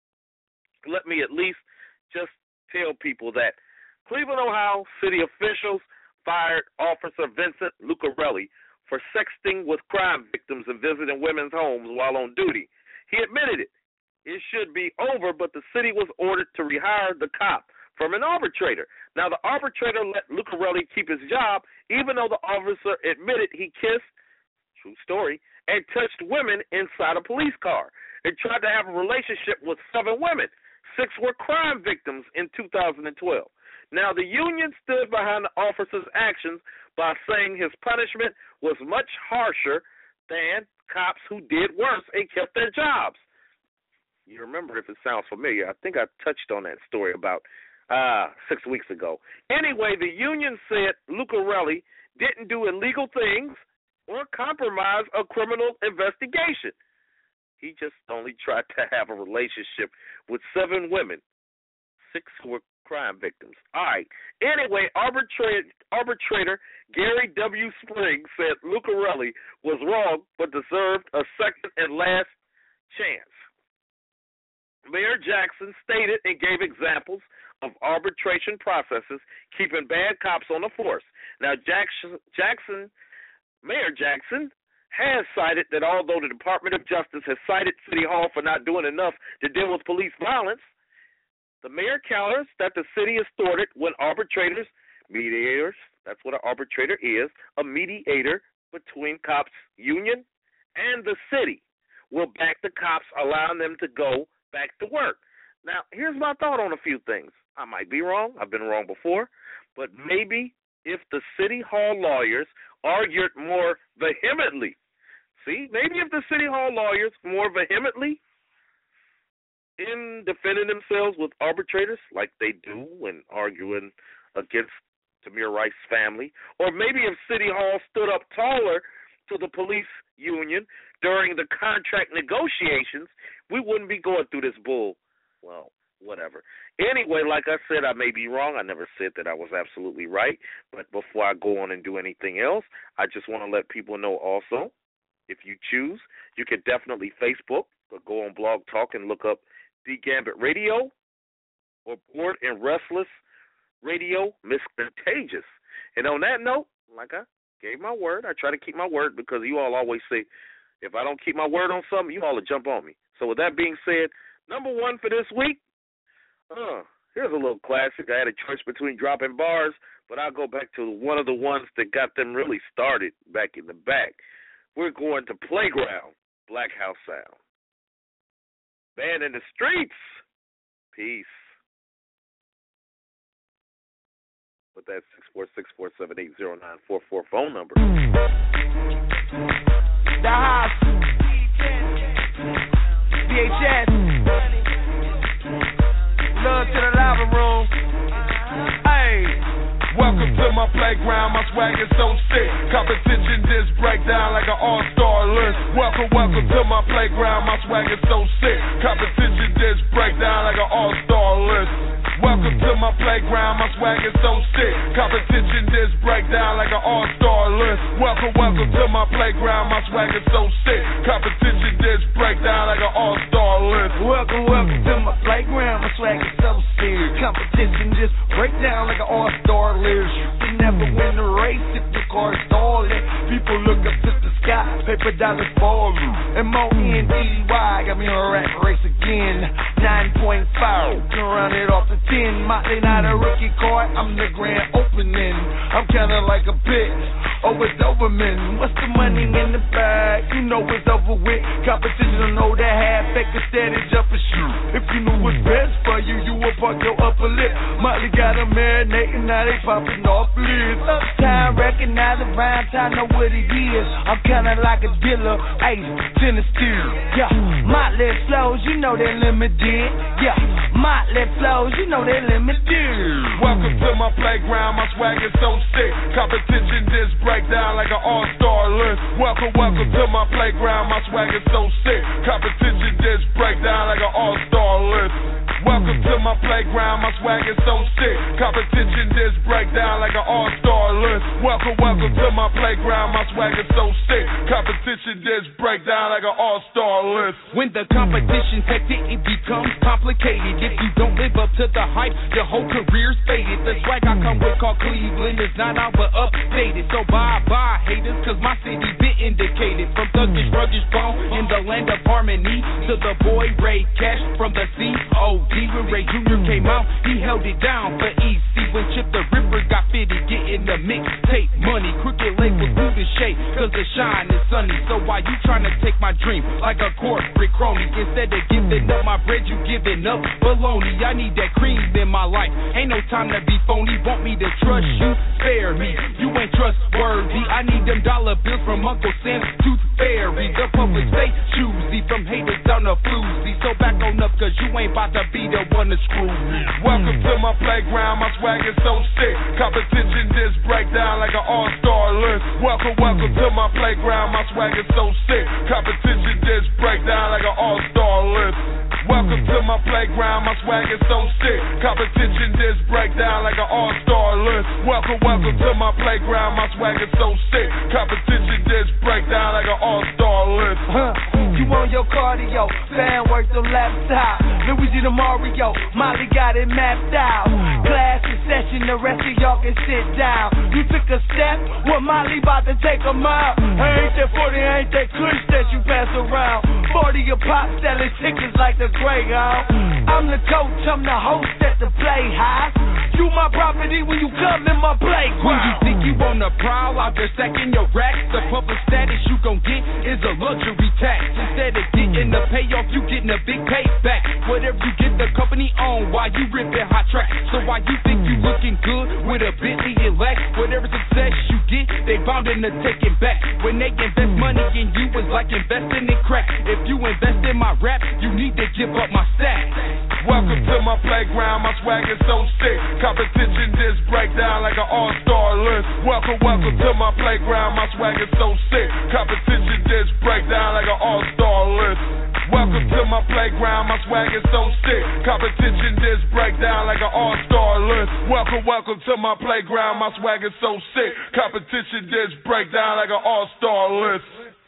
let me at least just tell people that Cleveland, Ohio city officials fired Officer Vincent Lucarelli for sexting with crime victims and visiting women's homes while on duty. He admitted it. It should be over, but the city was ordered to rehire the cop from an arbitrator. Now, the arbitrator let Lucarelli keep his job, even though the officer admitted he kissed, true story, and touched women inside a police car and tried to have a relationship with seven women. Six were crime victims in two thousand twelve. Now, the union stood behind the officer's actions by saying his punishment was much harsher than cops who did worse and kept their jobs. You remember, if it sounds familiar, I think I touched on that story about uh, six weeks ago. Anyway, the union said Lucarelli didn't do illegal things or compromise a criminal investigation. He just only tried to have a relationship with seven women, six who were crime victims. All right. Anyway, arbitrator, arbitrator Gary W. Springs said Lucarelli was wrong but deserved a second and last chance. Mayor Jackson stated and gave examples of arbitration processes keeping bad cops on the force. Now, Jackson, Jackson, Mayor Jackson has cited that although the Department of Justice has cited City Hall for not doing enough to deal with police violence, the mayor counters that the city is thwarted when arbitrators, mediators, that's what an arbitrator is, a mediator between cops union and the city, will back the cops, allowing them to go back to work. Now, here's my thought on a few things. I might be wrong. I've been wrong before. But maybe if the City Hall lawyers argued more vehemently, see, maybe if the City Hall lawyers more vehemently in defending themselves with arbitrators like they do when arguing against Tamir Rice's family, or maybe if City Hall stood up taller to the police union during the contract negotiations, we wouldn't be going through this bull. Well, whatever. Anyway, like I said, I may be wrong. I never said that I was absolutely right. But before I go on and do anything else, I just want to let people know also, if you choose, you can definitely Facebook or go on Blog Talk and look up D Gambit Radio or Bored and Restless Radio Miss Contagious. And on that note, like I gave my word, I try to keep my word because you all always say, if I don't keep my word on something, you all will jump on me. So with that being said, number one for this week, uh, here's a little classic. I had a choice between dropping bars, but I'll go back to one of the ones that got them really started back in the back. We're going to Playground, Black House Sound. Band in the Streets. Peace. with that six four six, four seven eight, zero nine four four phone number. The house. V H S. Love to the lava room. Hey. Welcome to my playground, my swag is so sick. Competition disc breakdown like an all-star list. Welcome, welcome to my playground, my swag is so sick. Competition disc breakdown like an all-star list. Welcome to my playground, my swag is so sick. Competition disc breakdown like an all-star list. Welcome, welcome to my playground, my swag is so sick. Competition disc breakdown like an all-star list. Welcome, welcome to my playground, my swag is so sick. Competition just breakdown like an all-star list. You can never win the race if your car is stalling. People look up to the sky, paper dollars falling. M O N D Y got me on a rat race again. nine point five, can run it off the ten. Motley not a rookie card, I'm the grand opening. I'm kinda like a bitch, oh it's over man. What's the money in the bag? You know it's over with. Competition don't know that half, fake a steady jump and shoot. If you knew what's best for you, you would park your upper lip. Motley got a marinating, now they popping off lids. Uptown, recognize the rhyme time, know what it is. I'm kinda like a dealer, ace, sinister. Yeah, Motley flows, you know they're limited. Yeah, Motley flows, you know they're limited. Welcome to my playground, my swag is so sick. Competition disc breakdown like an all-star list. Welcome, welcome to my playground, my swag is so sick. Competition disc breakdown like an all-star list. Welcome to my playground, my swag is so sick. Competition disc breakdown like an all-star list. Welcome, welcome to my playground, my swag is so sick. Competition disc breakdown like an all-star list. When the competition's hectic, it becomes complicated. If you don't live up to the hype, your whole career's faded. The swag I come with called Cleveland is not out but updated. So bye-bye haters, cause my city been indicated. From thuggish, ruggish bone in the land of harmony to the boy Ray Cash from the C O D. When Ray Junior came out, he held it down for E C. When Chip the Ripper got fitted, getting the mixtape money. Crooked labels do the shade, cause the shine is sunny. So why you trying to take my dream like a corporate crony? Instead of giving up my bread, you giving up baloney. I need that cream in my life, ain't no time to be phony. Want me to trust you? Spare me, you ain't trustworthy. I need them dollar bills from Uncle Sam's Tooth Fairy. The public stay choosy, from haters down to floozy. So back on up, cause you ain't about to be the one to screw me. Welcome to my playground, my swag is so sick. Competition disc breakdown like an all-star list. Welcome, welcome to my playground, my swag is so sick. Competition disc breakdown like an all-star list. Welcome to my playground, my swag is so sick. Competition disc breakdown like an all-star list. Welcome, welcome to my playground, my swag is so sick. Competition disc breakdown like an all-star list. Huh. You on your cardio, fan work the laptop. Luigi the Mario, Molly got it mapped out. Class in session, the rest of y'all can sit down. You took a step, well Molly about to take a mile. Ain't that forty, ain't that kush that you pass around. forty a pop selling tickets like the Greyhound. I'm the coach, I'm the host at the playhouse. You my property when you come in my playground. When you think you on the prowl, out there stacking your racks, the public status you gon' get is a luxury tax. Instead of getting the payoff, you getting a big payback. Whatever you get the company on while you ripping hot tracks. So why you think you looking good with a Bentley and Lex? Whatever success you get, they bound to take it back. When they invest money in you, it's like investing in crack. If you invest in my rap, you need to give up my stack. Welcome to my playground, my swag is so sick. Competition disc breakdown like an all-star list. Welcome, welcome to my playground, my swag is so sick. Competition disc breakdown like an all-star list. Welcome to my playground, my swag is so sick. Competition disc breakdown like an all-star list. Welcome, welcome to my playground, my swag is so sick. Competition disc breakdown like an all-star list.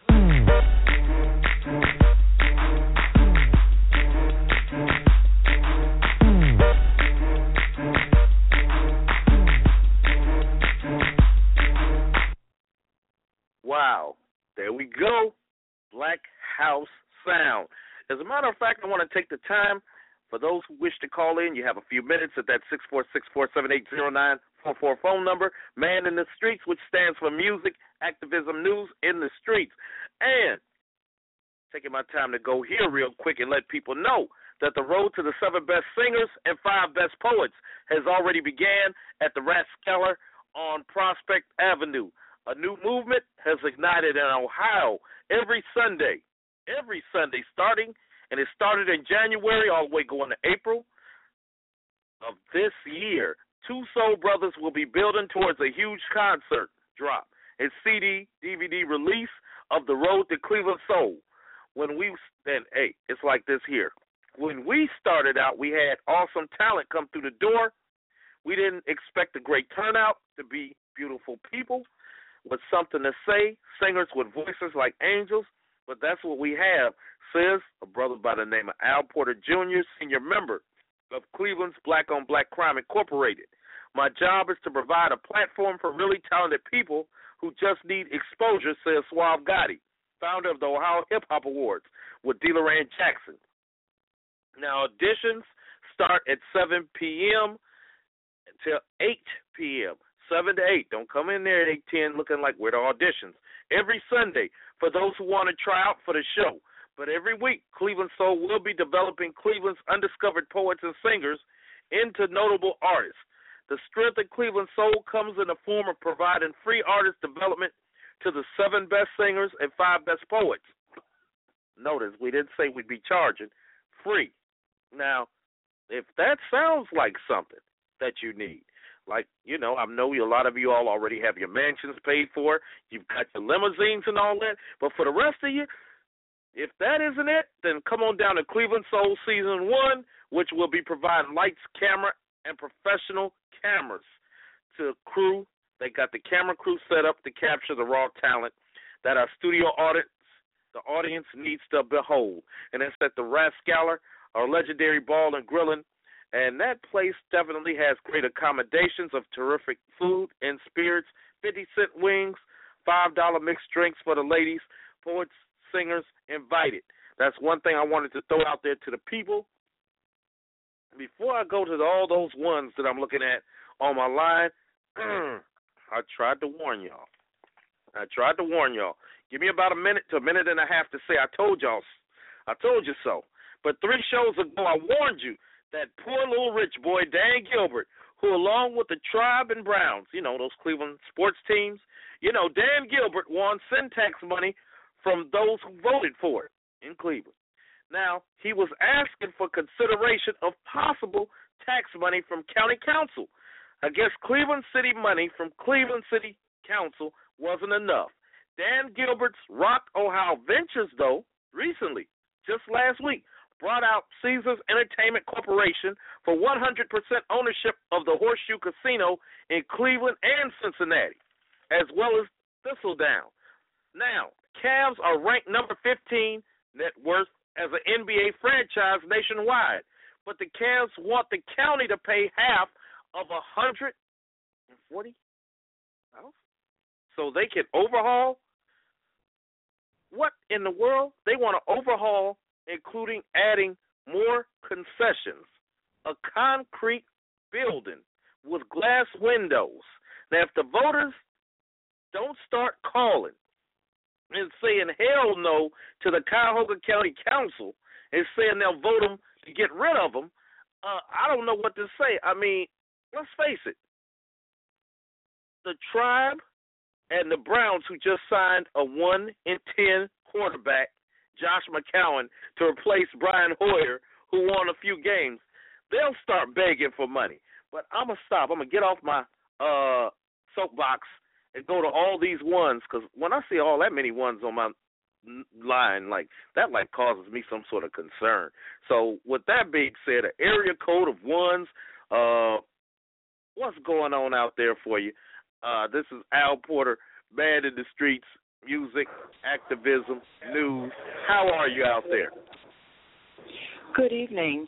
Wow, there we go. Black House Sound. As a matter of fact, I want to take the time for those who wish to call in. You have a few minutes at that six four six, four seven eight, zero nine four four phone number. Man in the Streets, which stands for Music Activism News in the Streets. And taking my time to go here real quick and let people know that the road to the seven best singers and five best poets has already began at the Rathskeller on Prospect Avenue. A new movement has ignited in Ohio every Sunday, every Sunday starting, and it started in January all the way going to April of this year. Two Soul Brothers will be building towards a huge concert drop and C D, D V D release of The Road to Cleveland Soul. When we, and hey, it's like this here. When we started out, we had awesome talent come through the door. We didn't expect a great turnout to be beautiful people with something to say, singers with voices like angels, but that's what we have, says a brother by the name of Al Porter Junior, senior member of Cleveland's Black on Black Crime Incorporated. My job is to provide a platform for really talented people who just need exposure, says Suave Gotti, founder of the Ohio Hip Hop Awards with DeLorean Jackson. Now, auditions start at seven p.m. until eight p.m., seven to eight. Don't come in there at eight ten looking like we're the auditions. Every Sunday for those who want to try out for the show. But every week, Cleveland Soul will be developing Cleveland's undiscovered poets and singers into notable artists. The strength of Cleveland Soul comes in the form of providing free artist development to the seven best singers and five best poets. Notice, we didn't say we'd be charging. Free. Now, if that sounds like something that you need, like, you know, I know you, a lot of you all already have your mansions paid for, you've got your limousines and all that, but for the rest of you, if that isn't it, then come on down to Cleveland Soul Season one, which will be providing lights, camera, and professional cameras to crew. They got the camera crew set up to capture the raw talent that our studio audience, the audience needs to behold. And it's at the Rathskeller, our legendary bar and grilling. And that place definitely has great accommodations of terrific food and spirits, fifty cent wings, five dollar mixed drinks for the ladies, poets, singers invited. That's one thing I wanted to throw out there to the people. Before I go to the, all those ones that I'm looking at on my line, I tried to warn y'all. I tried to warn y'all. Give me about a minute to a minute and a half to say I told y'all. I told you so. But three shows ago I warned you that poor little rich boy, Dan Gilbert, who along with the Tribe and Browns, you know, those Cleveland sports teams, you know, Dan Gilbert won sin tax money from those who voted for it in Cleveland. Now, he was asking for consideration of possible tax money from county council. I guess Cleveland City money from Cleveland City Council wasn't enough. Dan Gilbert's Rock Ohio Ventures, though, recently, just last week, brought out Caesars Entertainment Corporation for one hundred percent ownership of the Horseshoe Casino in Cleveland and Cincinnati, as well as Thistledown. Now, Cavs are ranked number fifteen net worth as an N B A franchise nationwide, but the Cavs want the county to pay half of one hundred forty thousand dollars so they can overhaul. What in the world? They want to overhaul, including adding more concessions, a concrete building with glass windows. Now, if the voters don't start calling and saying hell no to the Cuyahoga County Council and saying they'll vote them to get rid of them, uh, I don't know what to say. I mean, let's face it. The Tribe and the Browns, who just signed a one in ten quarterback, Josh McCown, to replace Brian Hoyer, who won a few games, they'll start begging for money. But I'm going to stop. I'm going to get off my uh, soapbox and go to all these ones, because when I see all that many ones on my line, like that like causes me some sort of concern. So with that being said, an area code of ones, uh, what's going on out there for you? Uh, this is Al Porter, Man in the Streets, music, activism, news. How are you out there? Good evening.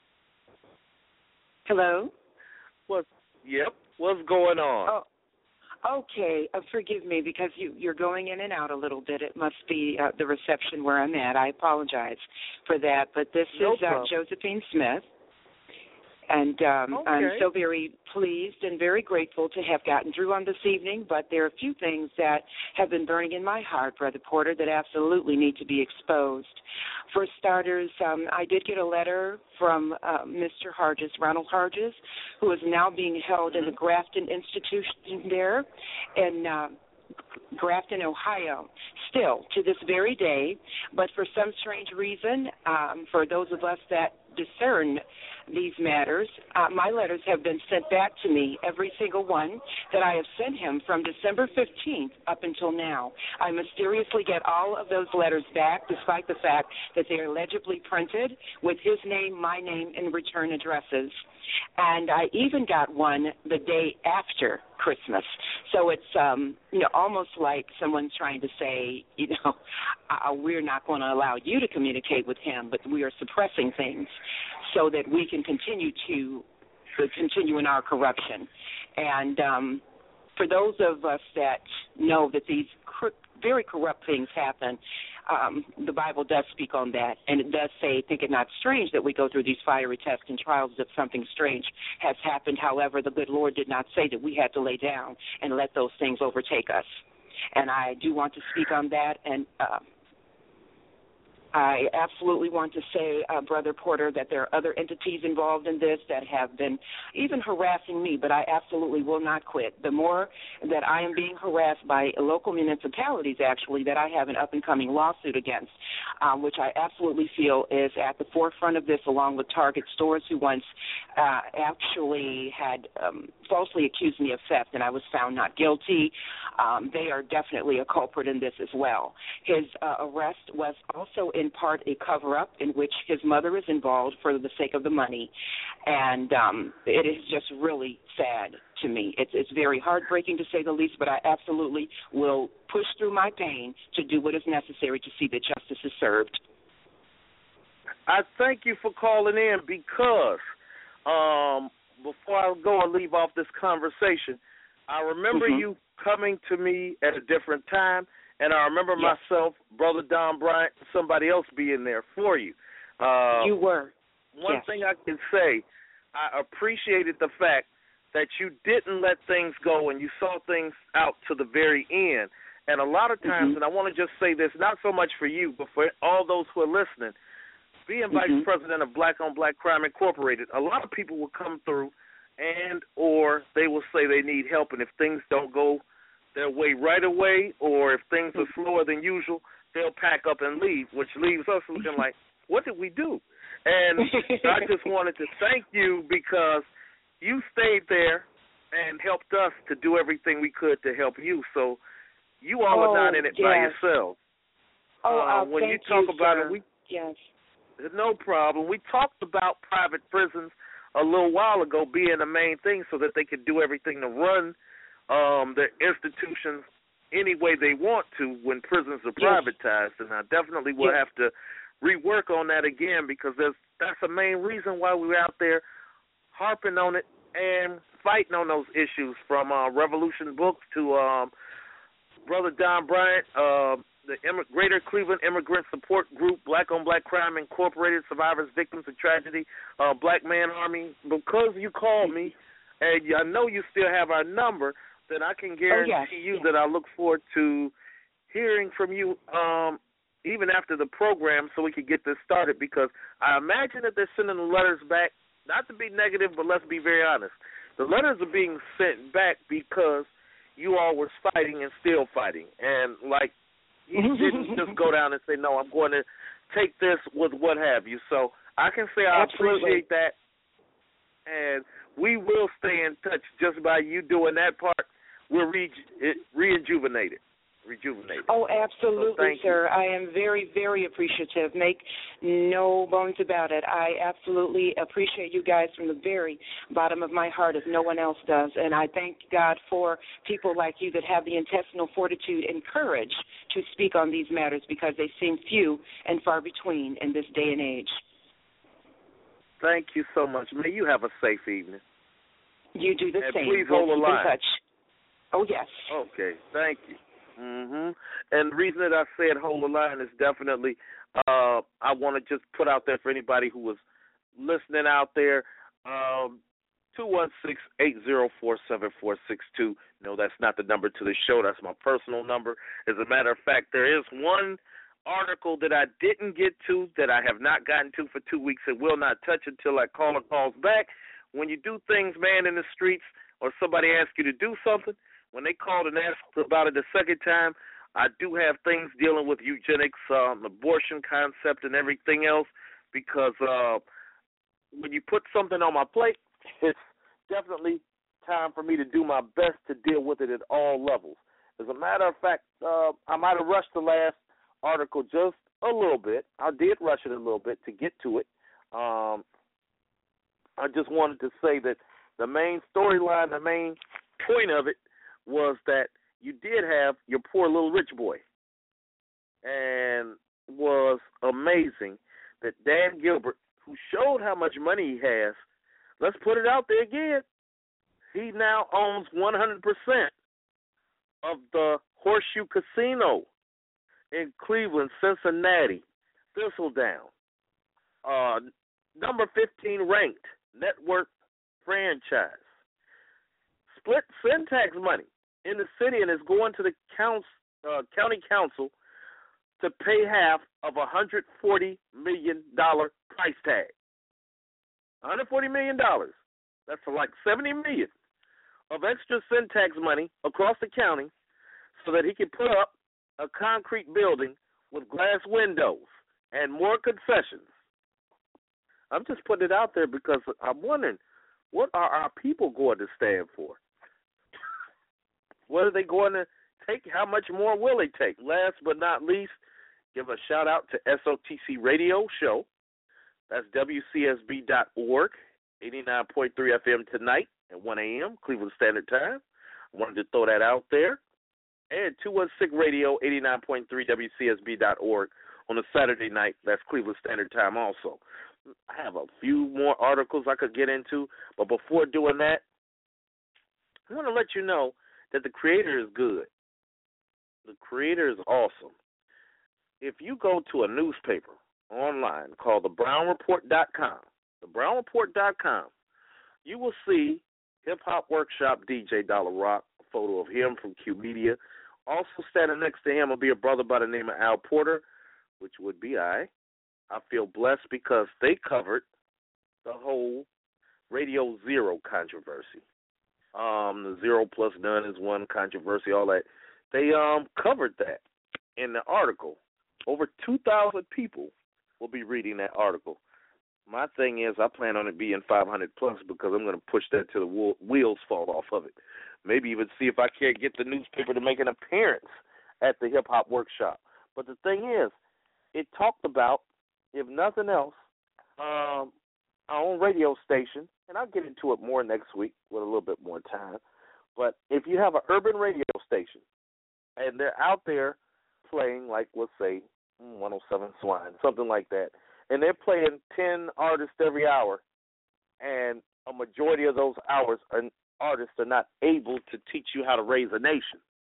Hello? What? Yep. What's going on? Oh, okay. Uh, forgive me because you, you're going in and out a little bit. It must be uh, the reception where I'm at. I apologize for that. But this No is uh, problem. Josephine Smith. And um, okay. I'm so very pleased and very grateful to have gotten through on this evening, but there are a few things that have been burning in my heart, Brother Porter, that absolutely need to be exposed. For starters, um, I did get a letter from uh, Mister Harges, Ronald Harges, who is now being held in the Grafton Institution there in uh, Grafton, Ohio, still to this very day. But for some strange reason, um, for those of us that discern these matters, uh, my letters have been sent back to me, every single one that I have sent him from December fifteenth up until now. I mysteriously get all of those letters back, despite the fact that they are legibly printed with his name, my name, and return addresses. And I even got one the day after Christmas. So it's um, you know, almost like someone's trying to say, you know, uh, we're not going to allow you to communicate with him, but we are suppressing things so that we can continue to uh, continue in our corruption. And um, for those of us that know that these cr- very corrupt things happen, um, the Bible does speak on that, and it does say, think it not strange that we go through these fiery tests and trials if something strange has happened. However, the good Lord did not say that we had to lay down and let those things overtake us. And I do want to speak on that, and uh, I absolutely want to say, uh, Brother Porter, that there are other entities involved in this that have been even harassing me, but I absolutely will not quit. The more that I am being harassed by local municipalities, actually, that I have an up-and-coming lawsuit against, um, which I absolutely feel is at the forefront of this, along with Target stores, who once uh, actually had um, falsely accused me of theft, and I was found not guilty. Um, they are definitely a culprit in this as well. His uh, arrest was also in part a cover-up in which his mother is involved for the sake of the money, and um, it is just really sad to me. It's, it's very heartbreaking, to say the least, but I absolutely will push through my pain to do what is necessary to see that justice is served. I thank you for calling in, because um, before I go and leave off this conversation, I remember mm-hmm. you coming to me at a different time, and I remember yes. myself, Brother Don Bryant, somebody else being there for you. Uh, you were. One yes. thing I can say, I appreciated the fact that you didn't let things go and you saw things out to the very end. And a lot of times, mm-hmm. and I want to just say this, not so much for you, but for all those who are listening, being mm-hmm. vice president of Black on Black Crime Incorporated, a lot of people will come through and or they will say they need help, and if things don't go their way right away, or if things are slower than usual, they'll pack up and leave, which leaves us looking like, what did we do? And I just wanted to thank you, because you stayed there and helped us to do everything we could to help you. So you all oh, are not in it yes. by yourselves. Oh, uh, uh, when thank you talk you, about sir. it, we yes. no problem. We talked about private prisons a little while ago being the main thing, so that they could do everything to run um, their institutions any way they want to when prisons are privatized. Yes. And I definitely will yes. have to rework on that again, because there's, that's the main reason why we're out there harping on it and fighting on those issues, from uh, Revolution Books to um, Brother Don Bryant, uh, the Imm- Greater Cleveland Immigrant Support Group, Black on Black Crime Incorporated, Survivors, Victims of Tragedy, uh, Black Man Army. Because you called me, and I know you still have our number, then I can guarantee oh, yes. you yes. that I look forward to hearing from you um, even after the program, so we can get this started, because I imagine that they're sending the letters back, not to be negative, but let's be very honest. The letters are being sent back because you all were fighting and still fighting. And, like, he didn't just go down and say, no, I'm going to take this with what have you. So I can say I Absolutely. appreciate that. And we will stay in touch. Just by you doing that part, we're re- rejuvenated. Rejuvenated. Oh, absolutely, so sir. You. I am very, very appreciative. Make no bones about it. I absolutely appreciate you guys from the very bottom of my heart, if no one else does. And I thank God for people like you that have the intestinal fortitude and courage to speak on these matters, because they seem few and far between in this day and age. Thank you so much. May you have a safe evening. You do the and same. Please we'll hold the keep line. in touch. Oh, yes. Okay. Thank you. Mm-hmm. And the reason that I said hold the line is definitely uh, I want to just put out there for anybody who was listening out there, Um, two one six, eight zero four, seven four six two. No, that's not the number to the show. That's my personal number. As a matter of fact, there is one article that I didn't get to that I have not gotten to for two weeks and will not touch until that caller calls back. When you do things, man, in the streets, or somebody asks you to do something, when they called and asked about it the second time, I do have things dealing with eugenics, um, abortion concept, and everything else, because uh, when you put something on my plate, it's definitely time for me to do my best to deal with it at all levels. As a matter of fact, uh, I might have rushed the last article just a little bit. I did rush it a little bit to get to it. Um, I just wanted to say that the main storyline, the main point of it was that you did have your poor little rich boy. And was amazing that Dan Gilbert, who showed how much money he has, let's put it out there again, he now owns one hundred percent of the Horseshoe Casino in Cleveland, Cincinnati, Thistledown. Uh, number fifteen ranked network franchise. Split Syntax money in the city and is going to the council, uh, county council to pay half of a one hundred forty million dollars price tag. one hundred forty million dollars. That's like seventy million dollars of extra Syntax money across the county so that he can put up a concrete building with glass windows and more concessions. I'm just putting it out there because I'm wondering, what are our people going to stand for? What are they going to take? How much more will they take? Last but not least, give a shout-out to S O T C Radio Show. That's W C S B dot org, eighty-nine point three F M tonight at one a.m., Cleveland Standard Time. I wanted to throw that out there. And two one six Radio, eighty-nine point three W C S B dot org on a Saturday night. That's Cleveland Standard Time also. I have a few more articles I could get into, but before doing that, I want to let you know that the Creator is good. The Creator is awesome. If you go to a newspaper online called the brown report dot com, the brown report dot com, you will see Hip Hop Workshop D J Dollar Rock, a photo of him from Q Media. Also standing next to him will be a brother by the name of Al Porter, which would be I. I feel blessed because they covered the whole Radio Zero controversy. Um, the zero plus none is one controversy, all that. They um covered that in the article. Over two thousand people will be reading that article. My thing is, I plan on it being five hundred plus because I'm going to push that till the wheels fall off of it. Maybe even see if I can't get the newspaper to make an appearance at the Hip Hop Workshop. But the thing is, it talked about, if nothing else, um, our own radio station, and I'll get into it more next week with a little bit more time. But if you have an urban radio station and they're out there playing, like, let's say, one oh seven Swine, something like that, and they're playing ten artists every hour, and a majority of those hours are, artists are not able to teach you how to raise a nation.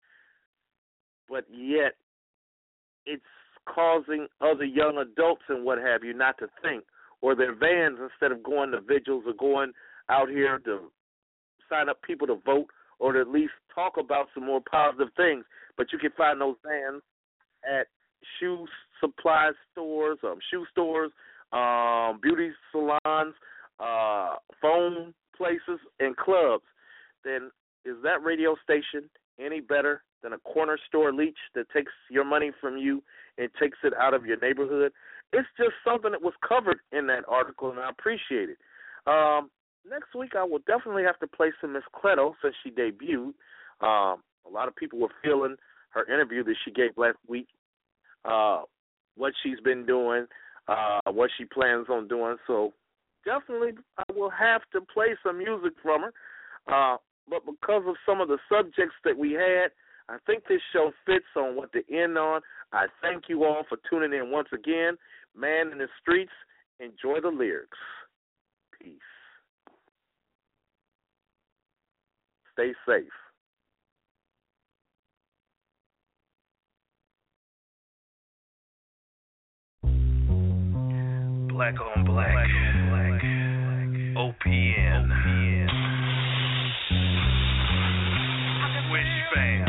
But yet it's causing other young adults and what have you not to think, or their vans, instead of going to vigils or going out here to sign up people to vote or to at least talk about some more positive things. But you can find those vans at shoe supply stores, um, shoe stores, um, beauty salons, uh, phone places, and clubs. Then is that radio station any better than a corner store leech that takes your money from you and takes it out of your neighborhood? It's just something that was covered in that article, and I appreciate it. Um, next week I will definitely have to play some Miss Cleto since she debuted. Um, a lot of people were feeling her interview that she gave last week, uh, what she's been doing, uh, what she plans on doing. So definitely I will have to play some music from her. Uh, but because of some of the subjects that we had, I think this show fits on what to end on. I thank you all for tuning in once again. Man in the Streets, enjoy the lyrics. Peace. Stay safe. Black on black. Black on black. O P N. Wish fam.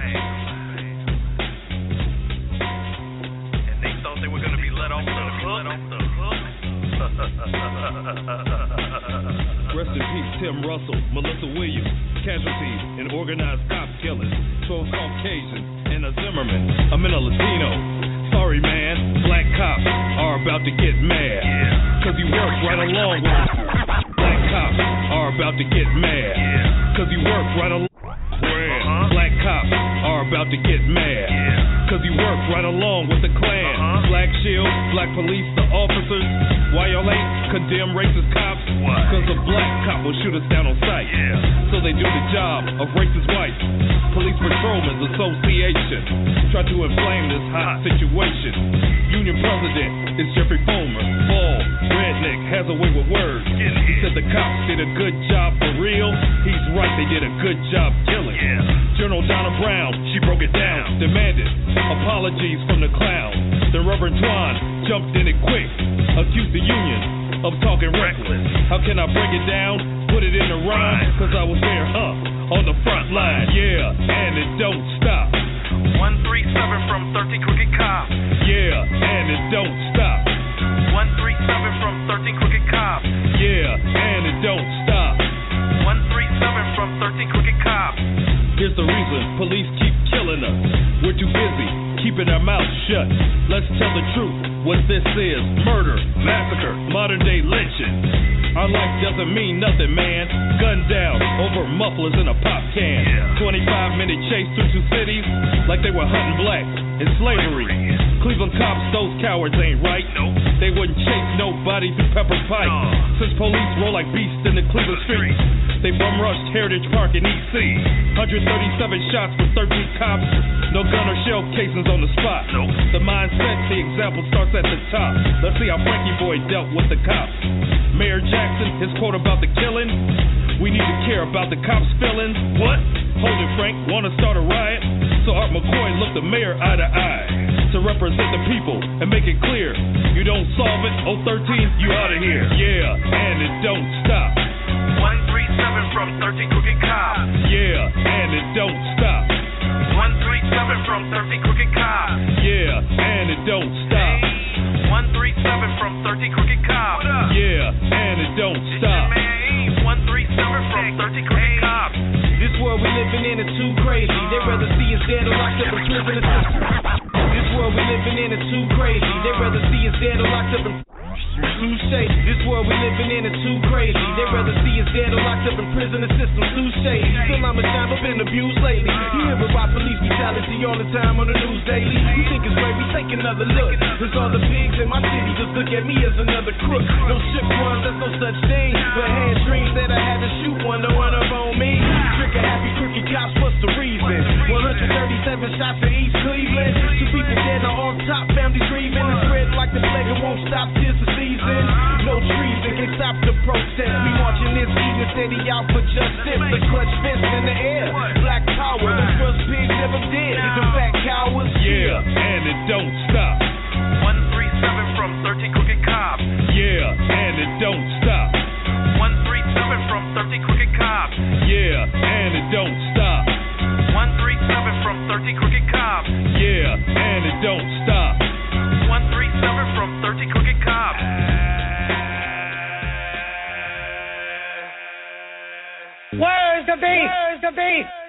And they thought they were going to be let off the hook. Rest in peace, Tim Russell, Melissa Williams, casualties in organized cop killings, twelve Caucasians, and a Zimmerman, a man, a Latino. Sorry, man, black cops are about to get mad, cause you work right along with black cops are about to get mad, cause you work right along uh-huh. Black cops are about to get mad, cause you work right along with the Klan. Uh-huh. Black shield, black police, the officers. Why y'all ain't condemn racist cops? Why? Cause a black cop will shoot us down on sight. Yeah. So they do the job of racist whites. Police Patrolmen's Association try to inflame this hot situation. Union president is Jeffrey Fomer. Ball, redneck, has a way with words. He said the cops did a good job for real. He's right, they did a good job killing. Yeah. General Donna Brown, she broke it down, demanded apologies from the clown. Then Reverend Twan jumped in it quick, accused the union of talking reckless. How can I break it down, put it in a rhyme? Cause I was there, huh, on the front line, yeah, and it don't stop. one three seven from thirteen Crooked Cops. Yeah, and it don't stop. one three seven from thirteen Crooked Cops. Yeah, and it don't stop. one three seven from thirteen Crooked Cops. Here's the reason police keep killing us. We're too busy keeping our mouths shut. Let's tell the truth. What this is, murder, massacre, modern day lynching. Our life doesn't mean nothing, man. Gunned down over mufflers in a pop can. twenty-five minute chase through two cities like they were hunting blacks in slavery. Cleveland cops, those cowards ain't right. Nope. They wouldn't chase nobody through Pepper Pike. No. Since police roll like beasts in the Cleveland streets, they bum rushed Heritage Park in E C. one hundred thirty-seven shots with thirteen cops. No gun or shell casings on the spot. Nope. The mindset, the example starts at the top. Let's see how Frankie Boy dealt with the cops. Mayor Jackson, his quote about the killing. We need to care about the cops' feelings. What? Hold it, Frank. Want to start a riot? So Art McCoy looked the mayor eye to eye to represent the people and make it clear. You don't solve it, oh thirteen, you out of here. Yeah, and it don't stop. one three seven from thirteen Crooked Cops. Yeah, and it don't stop. one three seven from thirteen Crooked Cops. Yeah, and it don't stop. one three seven from thirteen Crooked Cops. Yeah, and it don't stop. one three seven from thirteen Crooked Cops. This world we living in is too crazy. They'd rather see us dead or locked up in prison. This world we living in is too crazy. They'd rather see us dead or locked up in Touche. This world we living in is too crazy. They'd rather see us dead or locked up in prison. The system too shady. Still I'm a time, I've been abused lately. You hear about police brutality all the time on the news daily. You think it's great, we take another look. There's all the pigs in my city just look at me as another crook. No ship ones, there's no such thing. But had dreams that I had to shoot one to run up on me. Trick a happy crooked cops, what's the reason? one hundred thirty-seven shots in East Cleveland. Two people dead on off top, families grieving. It's spreading like the plague, it won't stop till the season. No treason can stop the protest. We marching this evening, steady out for justice. The clutch fist in the air. Black power, the first pigs never did. The fat cowards. Yeah, and it don't stop. one three seven from thirteen Crooked Cops. Yeah, and it don't stop. one three seven from thirteen Crooked Cops. Yeah, and it don't stop. one three seven from thirteen Crooked Cops. Yeah, and it don't stop. one three seven from thirteen Crooked Cops. Where's the beef? Where's the beef?